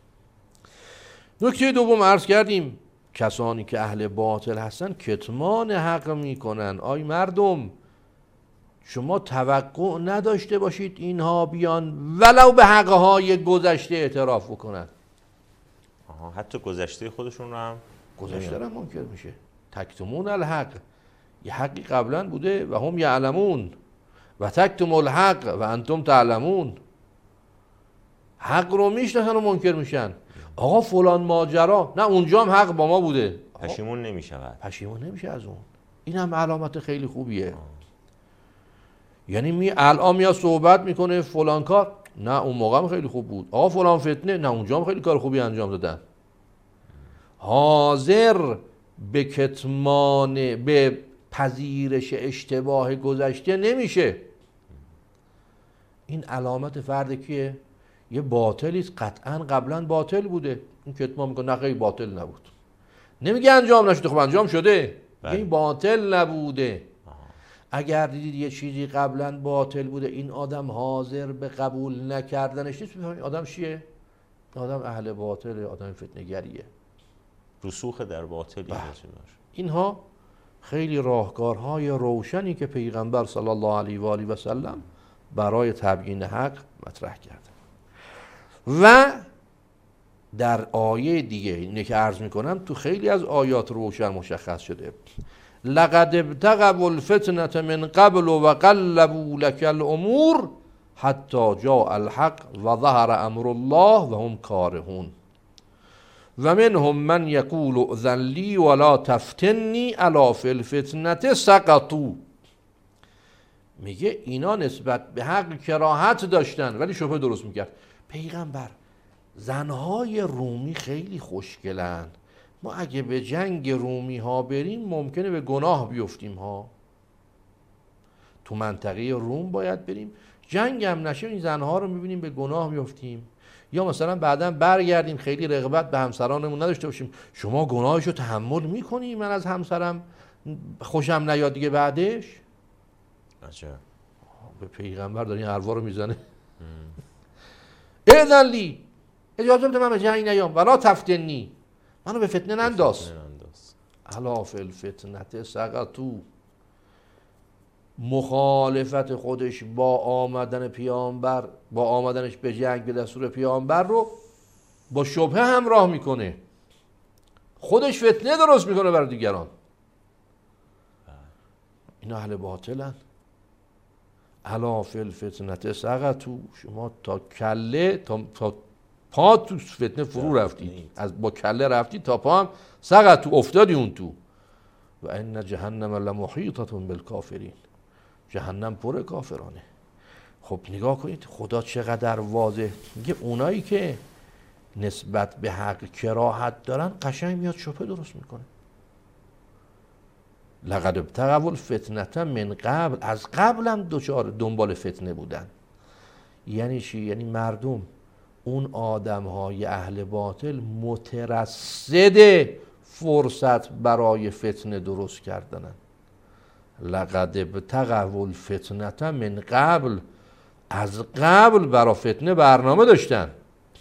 نکته دوم عرض کردیم کسانی که اهل باطل هستن کتمان حق میکنن. آی مردم، شما توقع نداشته باشید اینها بیان ولو به حقهای گذشته اعتراف بکنن. حتی گذشته خودشون رو هم گذشته رو منکر میشه. تکتمون الحق، یه حقی قبلا بوده و هم یعلمون و تکتم الحق و انتم تعلمون. حق رو میشناسن و منکر میشن. آقا فلان ماجرا، نه اونجا هم حق با ما بوده، پشیمون نمیشود. پشیمون نمیشه از اون. این هم علامت خیلی خوبیه. یعنی الان میاد صحبت میکنه فلان کار، نه اون موقع هم خیلی خوب بود. آقا فلان فتنه، نه اونجا هم خیلی کار خوبی انجام دادن. حاضر به کتمان، به پذیرش اشتباه گذشته نمیشه. این علامت فرد کیه؟ یه باطلی است، قطعا قبلا باطل بوده، این کتمان میکنه نه خیلی باطل نبود. نمیگه انجام نشده، خب انجام شده. این باطل نبوده. اگر دیدید یه چیزی قبلا باطل بوده، این آدم حاضر به قبول نکردنش نیست، بفهمید آدم چیه؟ آدم اهل باطله، آدم فتنه‌گریه، رسوخ در باطلی باشه. اینها خیلی راهکارهای روشنی که پیغمبر صلی الله علیه و آله و سلم برای تبیین حق مطرح کرده. و در آیه دیگه اینه که عرض میکنم تو خیلی از آیات روشن مشخص شده. لقد ابتغوا الفتنة من قبل و قلبوا لك الامور حتی جاء الحق و ظهر امر الله و هم کارهون و منهم من یقول اذن لی ولا تفتنی الا فی الفتنة سقطوا. میگه اینا نسبت به حق کراهت داشتن ولی شبهه درست میکرد. پیغمبر زنهای رومی خیلی خوشگلن، ما اگه به جنگ رومی ها بریم ممکنه به گناه بیفتیم ها، تو منطقه روم باید بریم، جنگ هم نشه این زنها رو میبینیم به گناه بیفتیم، یا مثلا بعدا برگردیم خیلی رغبت به همسرانمون نداشته باشیم. شما گناهشو تحمل میکنی من از همسرم خوشم نیاد دیگه بعدش؟ عجب. به پیغمبر داری این حرفا رو میزنه. اذن لی، اجازه بده من به جنگ نیام، ولا تفتنی، منو به فتنه ننداز. الا فی الفتنة سقطوا، مخالفت خودش با آمدن پیامبر، با آمدنش به جنگ به دستور پیامبر رو با شبهه همراه میکنه، خودش فتنه درست میکنه برای دیگران. اینا اهل باطلن. الا فی الفتنة سقطوا، شما تا کله تا پا تو فتنه فرو رفتی، از با کله رفتی تا پا هم سقطوا، افتادی اون تو. و ان جهنم لمحیطة بالکافرین، جهنم پر کافرانه. خب نگاه کنید خدا چقدر واضح میگه اونایی که نسبت به حق کراهت دارن قشنگ میاد شبهه درست میکنه. لقد ابتغوا الفتنة من قبل، از قبل هم دنبال فتنه بودن. یعنی چی؟ یعنی مردم، اون آدم های اهل باطل مترصد فرصت برای فتنه درست کردنن. لقد ابتغوا الفتنة من قبل، از قبل برای فتنه برنامه داشتن،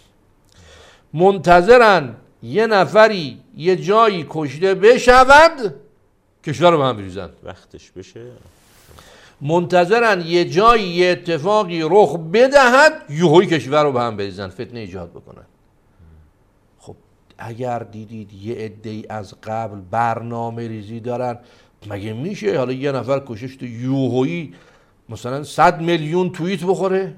منتظرن یه نفری یه جایی کشته بشود کشور رو به هم بریزن، وقتش بشه، منتظرن یه جایی یه اتفاقی رخ بدهد یهویی کشور رو به هم بریزن، فتنه ایجاد بکنن. خب اگر دیدید یه عده‌ای از قبل برنامه ریزی دارن، مگه میشه حالا یه نفر کشش تو یوهویی مثلا 100 میلیون توییت بخوره؟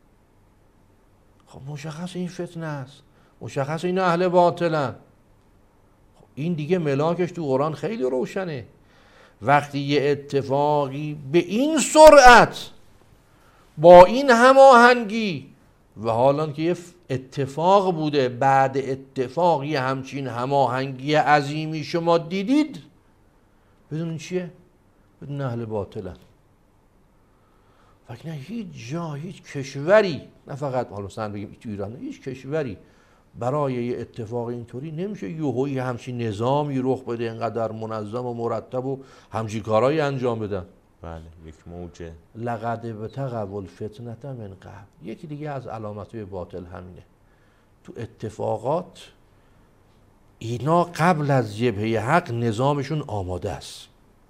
خب مشخص این فتنه است، مشخص این اهل باطلن. خب این دیگه ملاکش تو قرآن خیلی روشنه. وقتی یه اتفاقی به این سرعت با این هماهنگی، و حالا که یه اتفاق بوده بعد اتفاقی همچین هماهنگی عظیمی شما دیدید، بدون چیه؟ بدون اهل باطلن. فکر نه هیچ جا، هیچ کشوری، نه فقط حالا مثلا بگیم تو ایران، هیچ کشوری برای یه اتفاق اینطوری نمیشه یهویی همچین نظامی رخ بده اینقدر منظم و مرتب و همچین کارهایی انجام بدن. بله یک موجه. لقد ابتغوا الفتنة من قبل. یکی دیگه از علامت‌های باطل همینه، تو اتفاقات اینا قبل از جبهه حق نظامشون آماده است،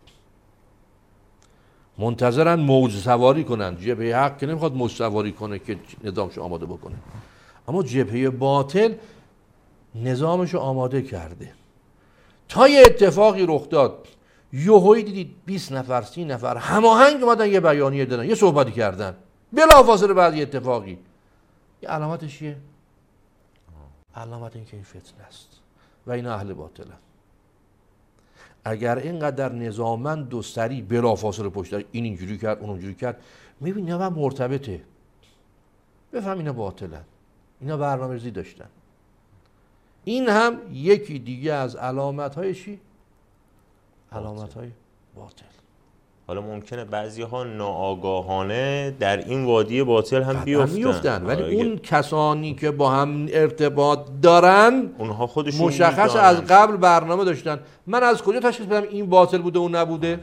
منتظرن موج سواری کنن. جبهه حق که نمیخواد موج سواری کنه که نظامشو آماده بکنه، اما جبهه باطل نظامشو آماده کرده. تا یه اتفاقی رخ داد یهویی دیدید 20 نفر 30 نفر هماهنگ اومدن یه بیانیه دادن، یه صحبتی کردن بلافاصله بعد یه اتفاقی. یه علامتش چیه؟ علامت این که این فتنه است و این اهل باطلن. اگر اینقدر نظاممند و سریع بلافاصله پشت این اینجوری کرد اون اونجوری کرد، میبینی اینا مرتبطه، بفهم اینا باطلن، اینا برنامه‌ریزی داشتن. این هم یکی دیگه از علامت‌های چی؟ علامت‌های باطل. حالا ممکنه بعضی ها ناآگاهانه در این وادی باطل هم بیفتن، ولی اون کسانی که با هم ارتباط دارن اونها خودشون مشخص از قبل برنامه داشتن. من از کجا تشخیص بدم این باطل بوده و نبوده؟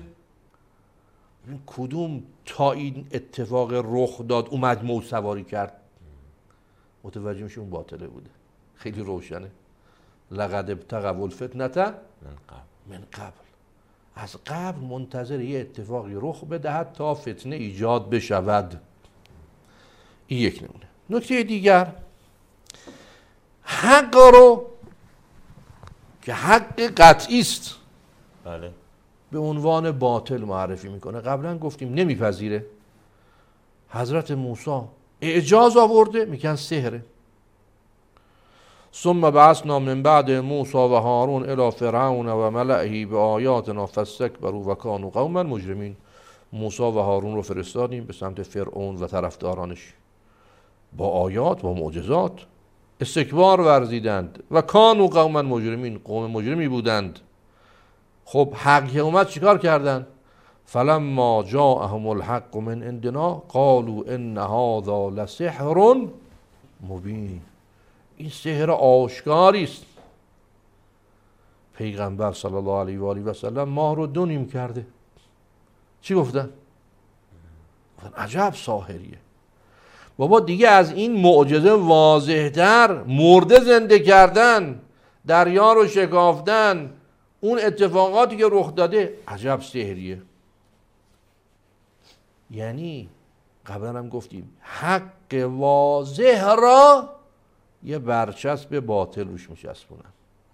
کدوم تا این اتفاق رخ داد اومد موج سواری کرد، متوجه میشه اون باطله بوده. خیلی روشنه. لقد ابتغوا الفتنة من قبل، از قبل منتظر یه اتفاقی رخ بدهد تا فتنه ایجاد بشود. این یک نمونه. نکته دیگر، حق رو که حق قطعی است بله به عنوان باطل معرفی میکنه. قبلا گفتیم نمیپذیره. حضرت موسی اعجاز آورده، میگن سحره. ثم بعثنا من بعد موسی و هارون الی فرعون و ملئه بآیاتنا فاستکبروا و کانوا قوما مجرمین. موسی و هارون رو فرستادیم به سمت فرعون و طرفدارانش با آیات و معجزات. استکبار ورزیدند و کانوا قوما مجرمین، قوم مجرمی بودند. خب حق که اومد چیکار کردن؟ فلما جاءهم الحق من عندنا قالوا ان هذا لسحر مبین. این سحر آشکاری است. پیغمبر صلی الله علیه و آله و سلم ماه رو 2 نیم کرده. چی گفتن؟ عجب ساحریه. بابا دیگه از این معجزه واضح‌تر مرده زنده کردن، دریا رو شکافتن، اون اتفاقاتی که رخ داده عجب سحریه. یعنی قبلا هم گفتیم حق واضح را یه برچسب باطل روش میچسبونن.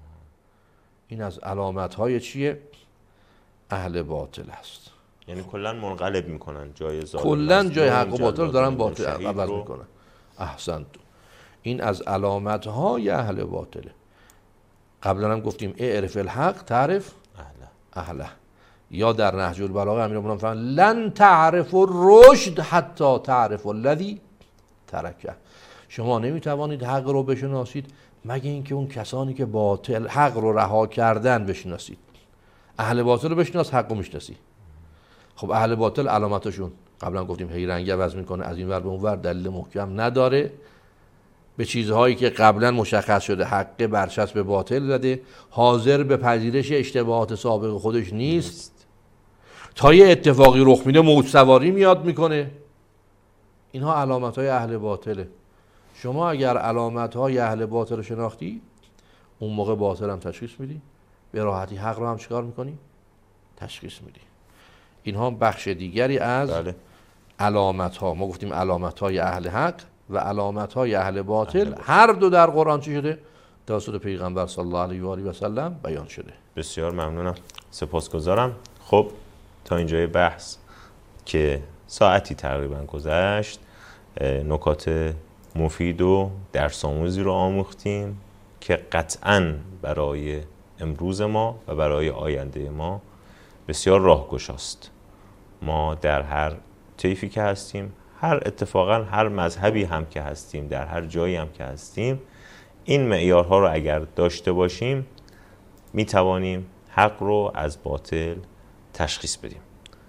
این از علامت‌های چیه؟ اهل باطل است. یعنی کلا منقلب میکنن جای ظالم، کلا جای حق و باطل دارن باطل عوض میکنن. احسنت. این از علامت‌های اهل باطله. قبلا هم گفتیم اعرف الحق تعرف اهله. یا در نهج البلاغه امیرالمومنین فرمودن لن تعرف الرشد حتی تعرف الذی ترکه. شما نمیتوانید حق رو بشناسید مگه اینکه اون کسانی که باطل حق رو رها کردن بشناسید. اهل باطل رو بشناس، حق رو میشناسی. خب اهل باطل علامتشون قبلا گفتیم هی رنگ عوض میکنه، از این ور به اون ور، دلیل محکم نداره، به چیزهایی که قبلا مشخص شده حق برچسب باطل زده، حاضر به پذیرش اشتباهات سابق خودش نیست، تا یه اتفاقی رخ میده موج سواری میاد میکنه. اینها علامت‌های اهل باطله. شما اگر علامت‌های اهل باطل شناختی، اون موقع باطل هم تشخیص میدی، به راحتی حق رو هم چیکار میکنی؟ تشخیص میدی. اینها بخش دیگری از علامت‌ها. ما گفتیم علامت‌های اهل حق و علامت‌های اهل باطل، هر دو در قرآن چی شده؟ توسط پیغمبر صلی الله علیه و آله و سلم بیان شده. بسیار ممنونم، سپاسگزارم. خب تا اینجای بحث که ساعتی تقریبا گذشت، نکات مفید و درس آموزی رو آموختیم که قطعاً برای امروز ما و برای آینده ما بسیار راهگشاست. ما در هر طیفی که هستیم، اتفاقاً هر مذهبی هم که هستیم، در هر جایی هم که هستیم، این معیارها رو اگر داشته باشیم می توانیم حق رو از باطل تشخیص بدیم.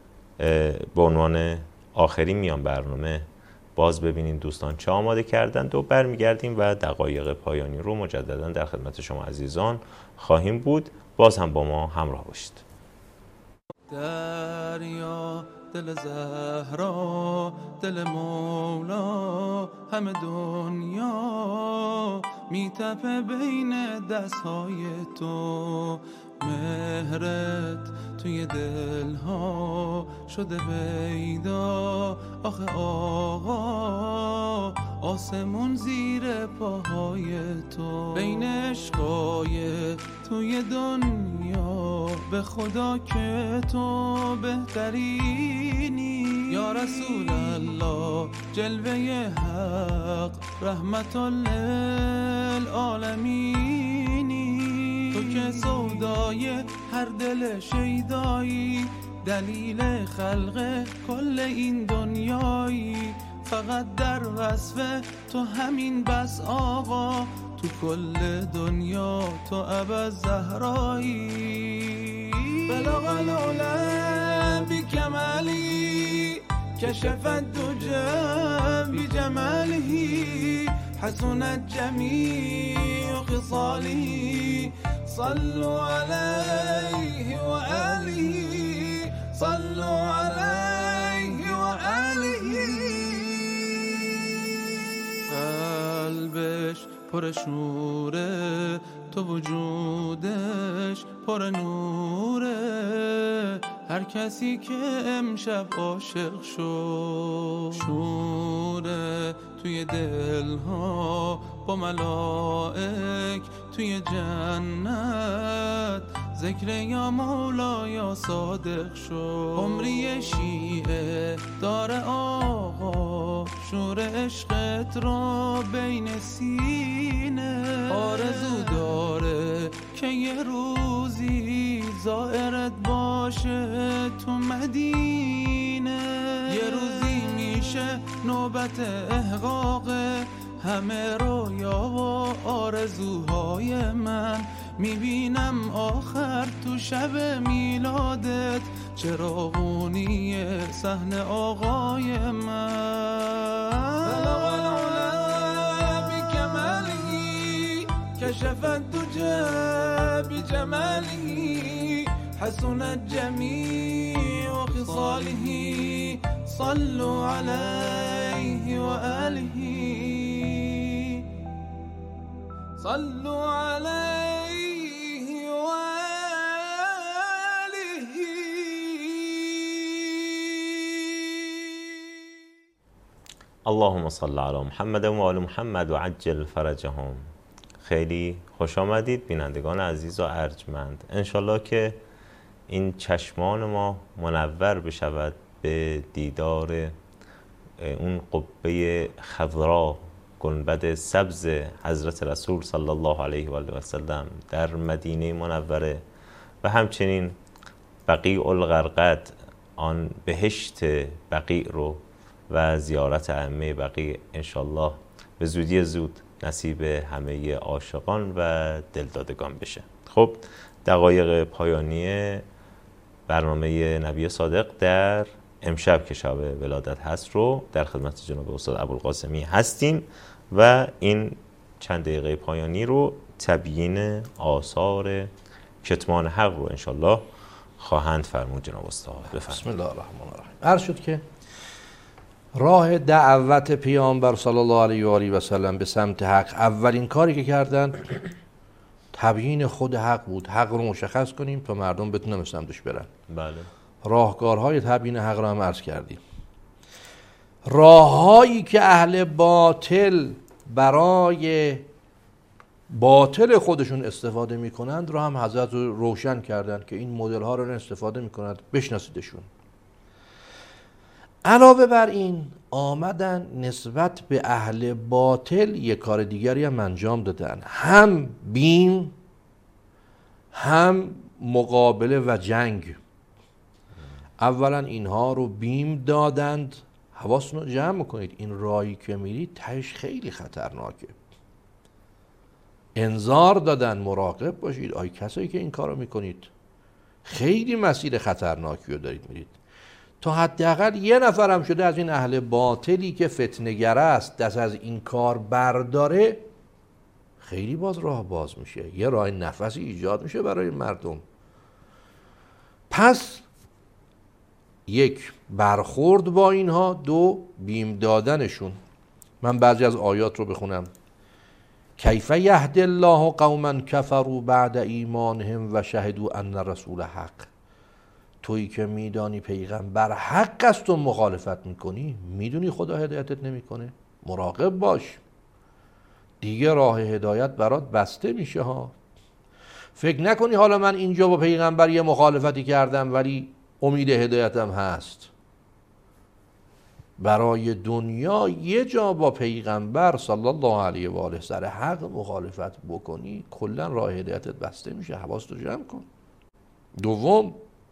به عنوان آخرین میان برنامه باز ببینین دوستان چه آماده کردند و برمیگردیم و دقایق پایانی رو مجددا در خدمت شما عزیزان خواهیم بود. باز هم با ما همراه باشید. دریا، دل زهرا، دل مولا، همه دنیا میتپه بین دستهای تو. مهرت توی دلها شده پیدا، آخه آقا آسمون زیر پاهای تو. بین عشقای توی دنیا به خدا که تو بهترینی. یا رسول الله جلوه حق، رحمت للعالمینی. تو که سودای هر دل شیدایی، دلیل خلق کل این دنیایی. فقط در وصف تو همین بس آقا، تو کل دنیا تو ابا زهرایی. بلغ العلا بکمالی، کشف الدجى بجماله. حسنت جمیع خصاله، صلوا عليه وآله، صلوا عليه وآله. قلبش پر شوره، تو وجودش پر نوره. هر کسی که امشب عاشق شد، شوره توی دلها با ملائک توی جنت. ذکر یا مولا یا صادق شد. عمری شیعه داره آقا، شور عشقت رو بین سینه. آرزو داره که یه روزی زائرت باشه تو مدینه. میشه نوبت احقاق همه رویا و آرزوهای من. میبینم آخر تو شب میلادت چراغونی صحنه آقای من. بلغ العلا بکماله کشف الدجى بجماله حسنت جمیع خصاله صلوا علیه و آله صلوا علیه و آله. اللهم صل علی محمد و آل محمد و عجل فرجهم. خیلی خوش آمدید بینندگان عزیز و ارجمند. انشالله که این چشمان ما منور بشود به دیدار اون قبه خضرا گنبد سبز حضرت رسول صلی الله علیه و آله و سلم در مدینه منوره و همچنین بقیع الغرقد، آن بهشت بقیع رو و زیارت ائمه بقیع انشالله به زودی زود نصیب همه عاشقان و دلدادگان بشه. خب دقایق پایانی برنامه نبی صادق در امشب که شب ولادت هست رو در خدمت جناب استاد ابوالقاسمی هستیم و این چند دقیقه پایانی رو تبیین آثار کتمان حق رو انشالله خواهند فرمود جناب استاد. بفرمایید. بسم الله الرحمن الرحیم. عرض شد که راه دعوت پیامبر صلی الله علیه و آله و سلم به سمت حق، اولین کاری که کردن تبیین خود حق بود. حق رو مشخص کنیم تا مردم بتونن به سمتش برن. بله. راهکارهای تبیین حق رو هم عرض کردیم. راههایی که اهل باطل برای باطل خودشون استفاده میکنند رو هم حضرت روشن کردند که این مدل ها رو استفاده میکنند، بشناسیدشون. علاوه بر این آمدن نسبت به اهل باطل یک کار دیگری هم انجام دادن، هم بیم هم مقابله و جنگ. اولا اینها رو بیم دادند. حواستون رو جمع کنید، این راهی که میرید تهش خیلی خطرناکه. انذار دادن مراقب باشید آی کسایی که این کارو میکنید، خیلی مسیر خطرناکی رو دارید میرید. تا حداقل یه نفرم شده از این اهل باطلی که فتنه‌گر است دست از این کار برداره، خیلی باز راه باز میشه، یه راه نفسی ایجاد میشه برای مردم. پس یک، برخورد با اینها، دو، بیم دادنشون. من بعضی از آیات رو بخونم. کیف یهدی الله قوما کفروا بعد ایمانهم و شهدوا ان رسول حق. تویی که میدانی پیغمبر حق است و مخالفت میکنی، میدونی خدا هدایتت نمیکنه، مراقب باش، دیگه راه هدایت برات بسته میشه ها. فکر نکنی حالا من اینجا با پیغمبر یه مخالفتی کردم ولی امید هدایتم هست. برای دنیا یه جا با پیغمبر صلی الله علیه و آله سر حق مخالفت بکنی کلا راه هدایتت بسته میشه. حواست رو جمع کن. دوم،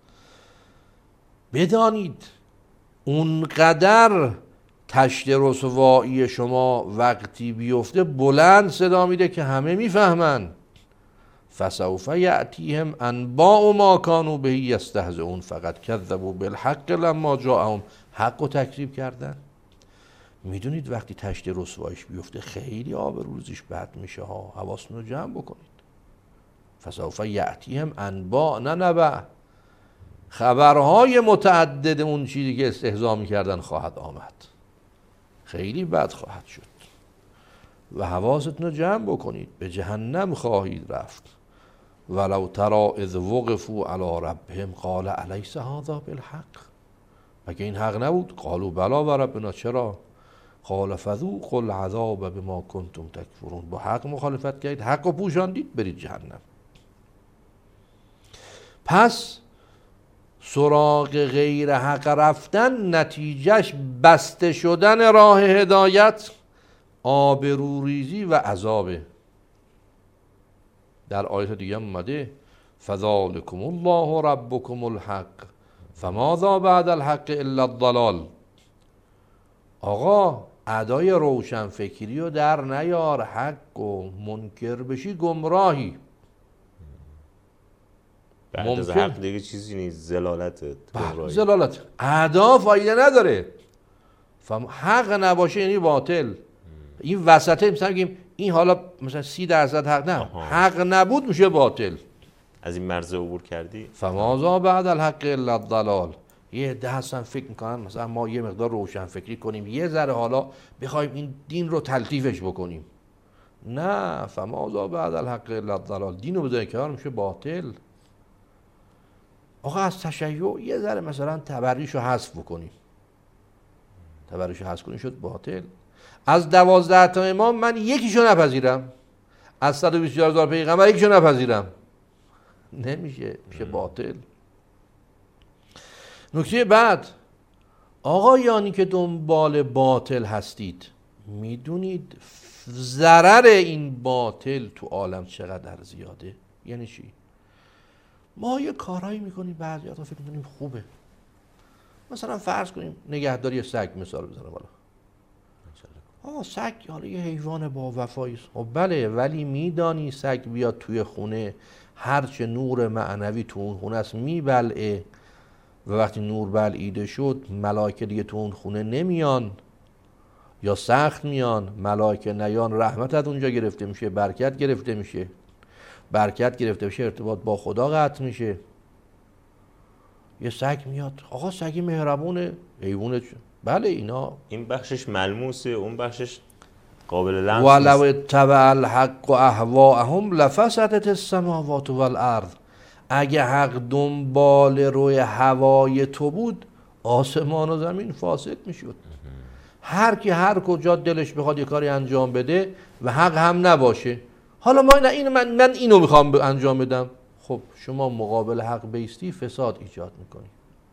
بدانید اونقدر تشت رسوایی شما وقتی بیفته بلند صدا میده که همه میفهمن. فسوف یأتیهم انباء ما کانوا به یستهزئون فقط کذبوا بالحق لما جاءهم. حق رو تکذیب کردن. میدونید وقتی تشت رسواییش بیفته خیلی آبروریزیش بد میشه ها. حواستون رو جمع بکنید. فسوف یأتیهم انباء، نه نبأ، خبرهای متعدد اون چیزی که استهزا میکردن خواهد آمد. خیلی بد خواهد شد و حواستون رو جمع بکنید. به جهنم خواهید رفت. ولو تری اذ وقفوا علی ربهم قال الیس هذا بالحق. مگه این حق نبود؟ قالوا بلا و ربنا. چرا؟ قال فذوقوا العذاب بما کنتم تکفرون. با حق مخالفت کردید، حق رو پوشاندید، برید جهنم. پس سراغ غیر حق رفتن نتیجهش بسته شدن راه هدایت، آبروریزی و عذابه. در آیت دیگه اومده فذالکم الله ربکم الحق فماذا بعد الحق الا الضلال. آقا ادای روشنفکری رو در نیار، حق و منکر بشی گمراهی. بعد از حق دیگه چیزی نیست، زلالته. زلالت ادا فایده نداره. حق نباشه یعنی باطل. این وسطه مثلا بگیم این حالا مثلا 30% حق، نه حق نبود میشه باطل. از این مرز عبور کردی. فماذا بعد الحق الا الضلال. یه عده هستن فکر میکنن مثلا ما یه مقدار روشن فکری کنیم، یه ذره حالا بخوایم این دین رو تلطیفش بکنیم. نه، فماذا بعد الحق الا الضلال. دین رو بذاری کنار میشه باطل. آقا از تشیع یه ذره مثلا تبریش رو حذف بکنیم، تبریش رو حذف کنیم شد باطل. از 12 تا امام من یکیشو نپذیرم، از 124,000 پیغمبر یکیشو نپذیرم، نمیشه، میشه باطل. نکته بعد، آقایانی که دنبال باطل هستید میدونید ضرر این باطل تو عالم چقدر زیاده؟ یعنی چی؟ ما یه کارهایی میکنیم بعضی وقتا فکر میکنیم خوبه، مثلا فرض کنیم نگهداری سگ مثال بزنم، بالا سگ حالا یه حیوان با وفایی است، خب بله، ولی میدانی سگ بیاد توی خونه هرچه نور معنوی تو اون خونه است میبلعه و وقتی نور بلعیده شد ملائکه دیگه تو اون خونه نمیان یا سخت میان، ملائکه نیان رحمت از اونجا گرفته میشه، برکت گرفته میشه، برکت گرفته بشه ارتباط با خدا قطع میشه. یه سگ میاد، آقا سگی مهربونه، حیوانه، بله اینا این بخشش ملموسه، اون بخشش قابل لمس ولو اتبع الحق اهواءهم لفسدت السماوات والارض. اگه حق دنبال روی هوای تو بود آسمان و زمین فاسد میشد. هر کی هر کجا دلش بخواد یه کاری انجام بده و حق هم نباشه، حالا من اینو میخوام انجام بدم، خب شما مقابل حق بیستی فساد ایجاد میکنی.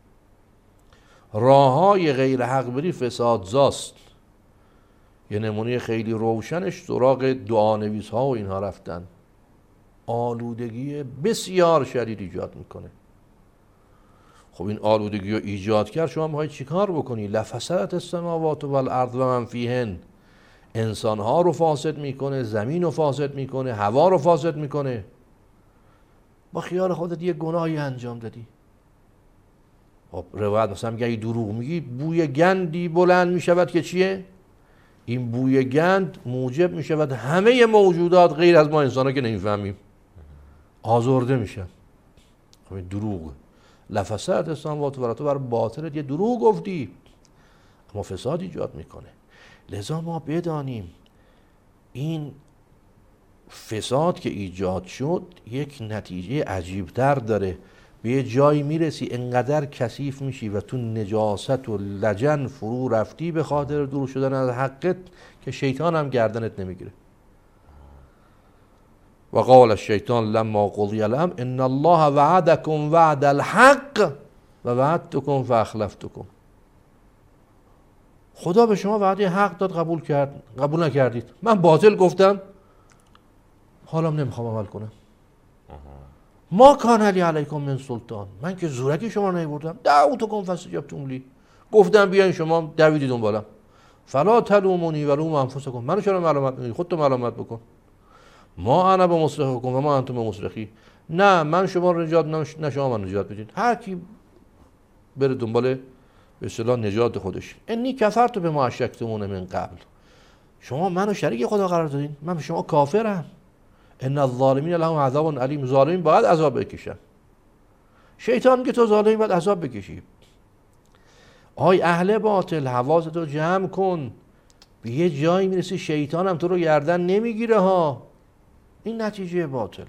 راههای غیر حق بری فساد زاست. یه نمونه خیلی روشنش سراغ دعانویس ها و اینها رفتن، آلودگی بسیار شدید ایجاد میکنه. خب این آلودگی رو ایجاد کرد، شما میخواید چیکار بکنی؟ لفسدت السماوات والارض و من فیهن. انسان ها رو فاسد میکنه، زمین رو فاسد میکنه، هوا رو فاسد میکنه. با خیال خودت یه گناهی انجام دادی. خب روایت مثلا میگه دروغ میگی، بوی گندی بلند میشود که چیه؟ این بوی گند موجب میشود همه موجودات غیر از ما انسان ها که نمیفهمیم آزرده میشن. خب دروغ، لفسدت السماوات والارض، تو بر باطلت یه دروغ گفتی، اما فساد ایجاد میکنه. لذا ما بدانیم این فساد که ایجاد شد یک نتیجه عجیبتر داره. به یه جایی میرسی انقدر کثیف میشی و تو نجاست و لجن فرو رفتی به خاطر دور شدن از حقت که شیطان هم گردنت نمیگیره. و قال الشیطان لما قضی الامر ان الله وعدکم وعد الحق و وعدتکم فاخلفتکم. خدا به شما وعده حق داد، قبول نکردید. من باطل گفتم، حالم نمیخوام عمل کنم. ما کان علی علیکم من سلطان، من که زورکی شما نیاوردم. دعوتکم فاستجبتم لی، گفتم بیاین شما دویدید دنبالم. فلا تلومونی ولوموا انفسکم، منو چرا ملامت میکنید؟ خودتو ملامت بکن. ما انا بمصرخکم و ما انتم بمصرخی. نه من شما رو نجات، نه شما من نجات بدید. هر کی بره دنبال به اصطلاح نجات خودش. انی کفرت بما اشرکتمون من قبل، شما منو شریک خدا قرار دادین، من به شما کافرم. ان الظالمین لهم عذاب علیم، ظالمین باید عذاب بکشن. شیطان میگه تو ظالمی باید عذاب بکشی. آی اهل باطل حواستو جمع کن، به یه جایی میرسی شیطان هم تو رو گردن نمیگیره ها. این نتیجه باطله.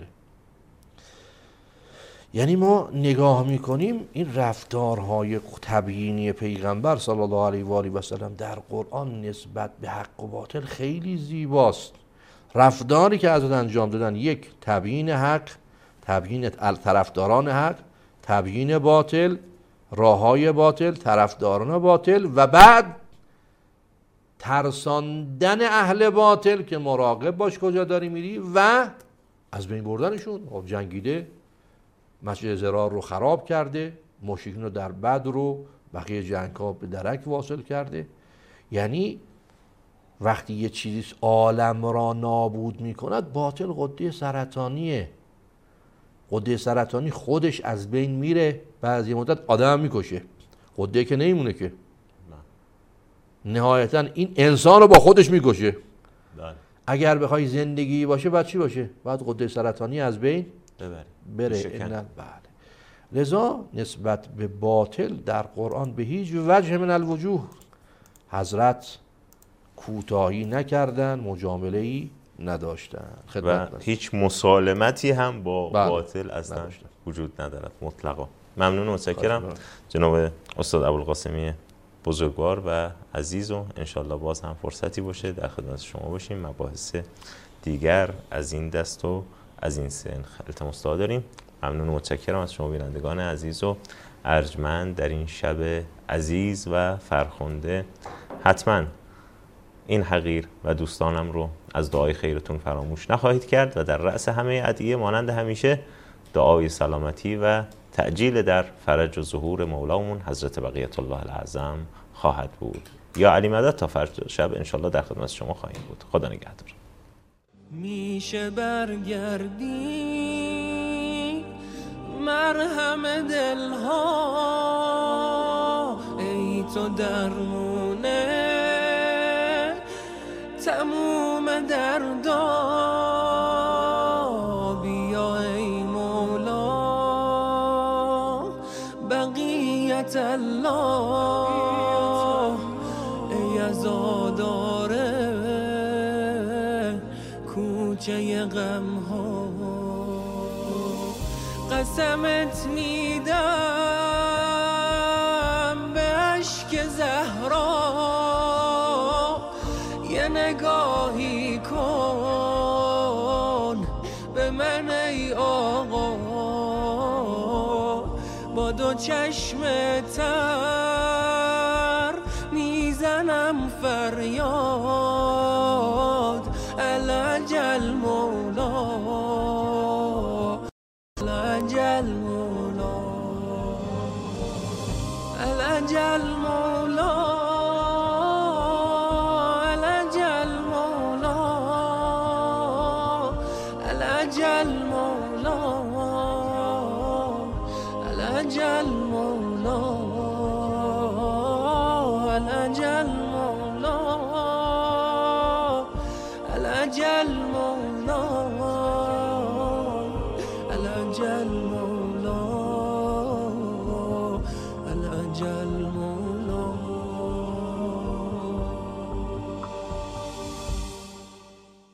یعنی ما نگاه میکنیم این رفتارهای تبیینی پیغمبر صلی الله علیه و آله و سلم در قرآن نسبت به حق و باطل خیلی زیباست. رفتاری که ازت انجام دادن، یک تبیین حق، تبیین طرفداران حق، تبیین باطل، راههای باطل، طرفداران باطل، و بعد ترساندن اهل باطل که مراقب باش کجا داری میری و از بین بردنشون. خب جنگیده، مسجد ضرار رو خراب کرده، مشرکین رو در بدر رو بقیه جنگ ها به درک واصل کرده. یعنی وقتی یه چیزی عالم را نابود میکند، باطل غده سرطانیه. غده سرطانی خودش از بین میره، بعد یه مدت آدم میکشه، غده که نمیمونه که. نهایتا این انسان رو با خودش میکشه. اگر بخوای زندگی باشه بعد چی باشه؟ بعد غده سرطانی از بین بره. بله. لذا نسبت به باطل در قرآن به هیچ وجه من الوجوه حضرت کوتاهی نکردن، مجامله‌ای نداشتن و هیچ مسالمتی هم با باطل اصلا وجود ندارد مطلقا. ممنون و متشکرم جناب استاد ابوالقاسمی بزرگوار و عزیز، و انشالله باز هم فرصتی باشه در خدمت شما باشیم. مباحث دیگر از این دست و از این سن التماس داریم. ممنون و متشکرم از شما بینندگان عزیز و ارجمند در این شب عزیز و فرخنده. حتما این حقیر و دوستانم رو از دعای خیرتون فراموش نخواهید کرد و در رأس همه ادعیه مانند همیشه دعای سلامتی و تعجیل در فرج و ظهور مولامون حضرت بقیت الله الاعظم خواهد بود. یا علی مدد تا فردا شب انشالله در خدمت شما خواهیم بود. خدا نگهدار. میشه برگردی مرهم دلها، ای تو درمونه تموم دردا، بیا ای مولا بقیت الله، ای عزاداره کوچه غم ها. قسمت میدم به اشک زهرا، یه نگاهی کن به من ای آقا، با دو چشم تر میزنم فریاد العجل مولا، العجل مولا، العجل مولا، العجل مولا، العجل مولا، العجل مولا، العجل مولا، العجل مولا.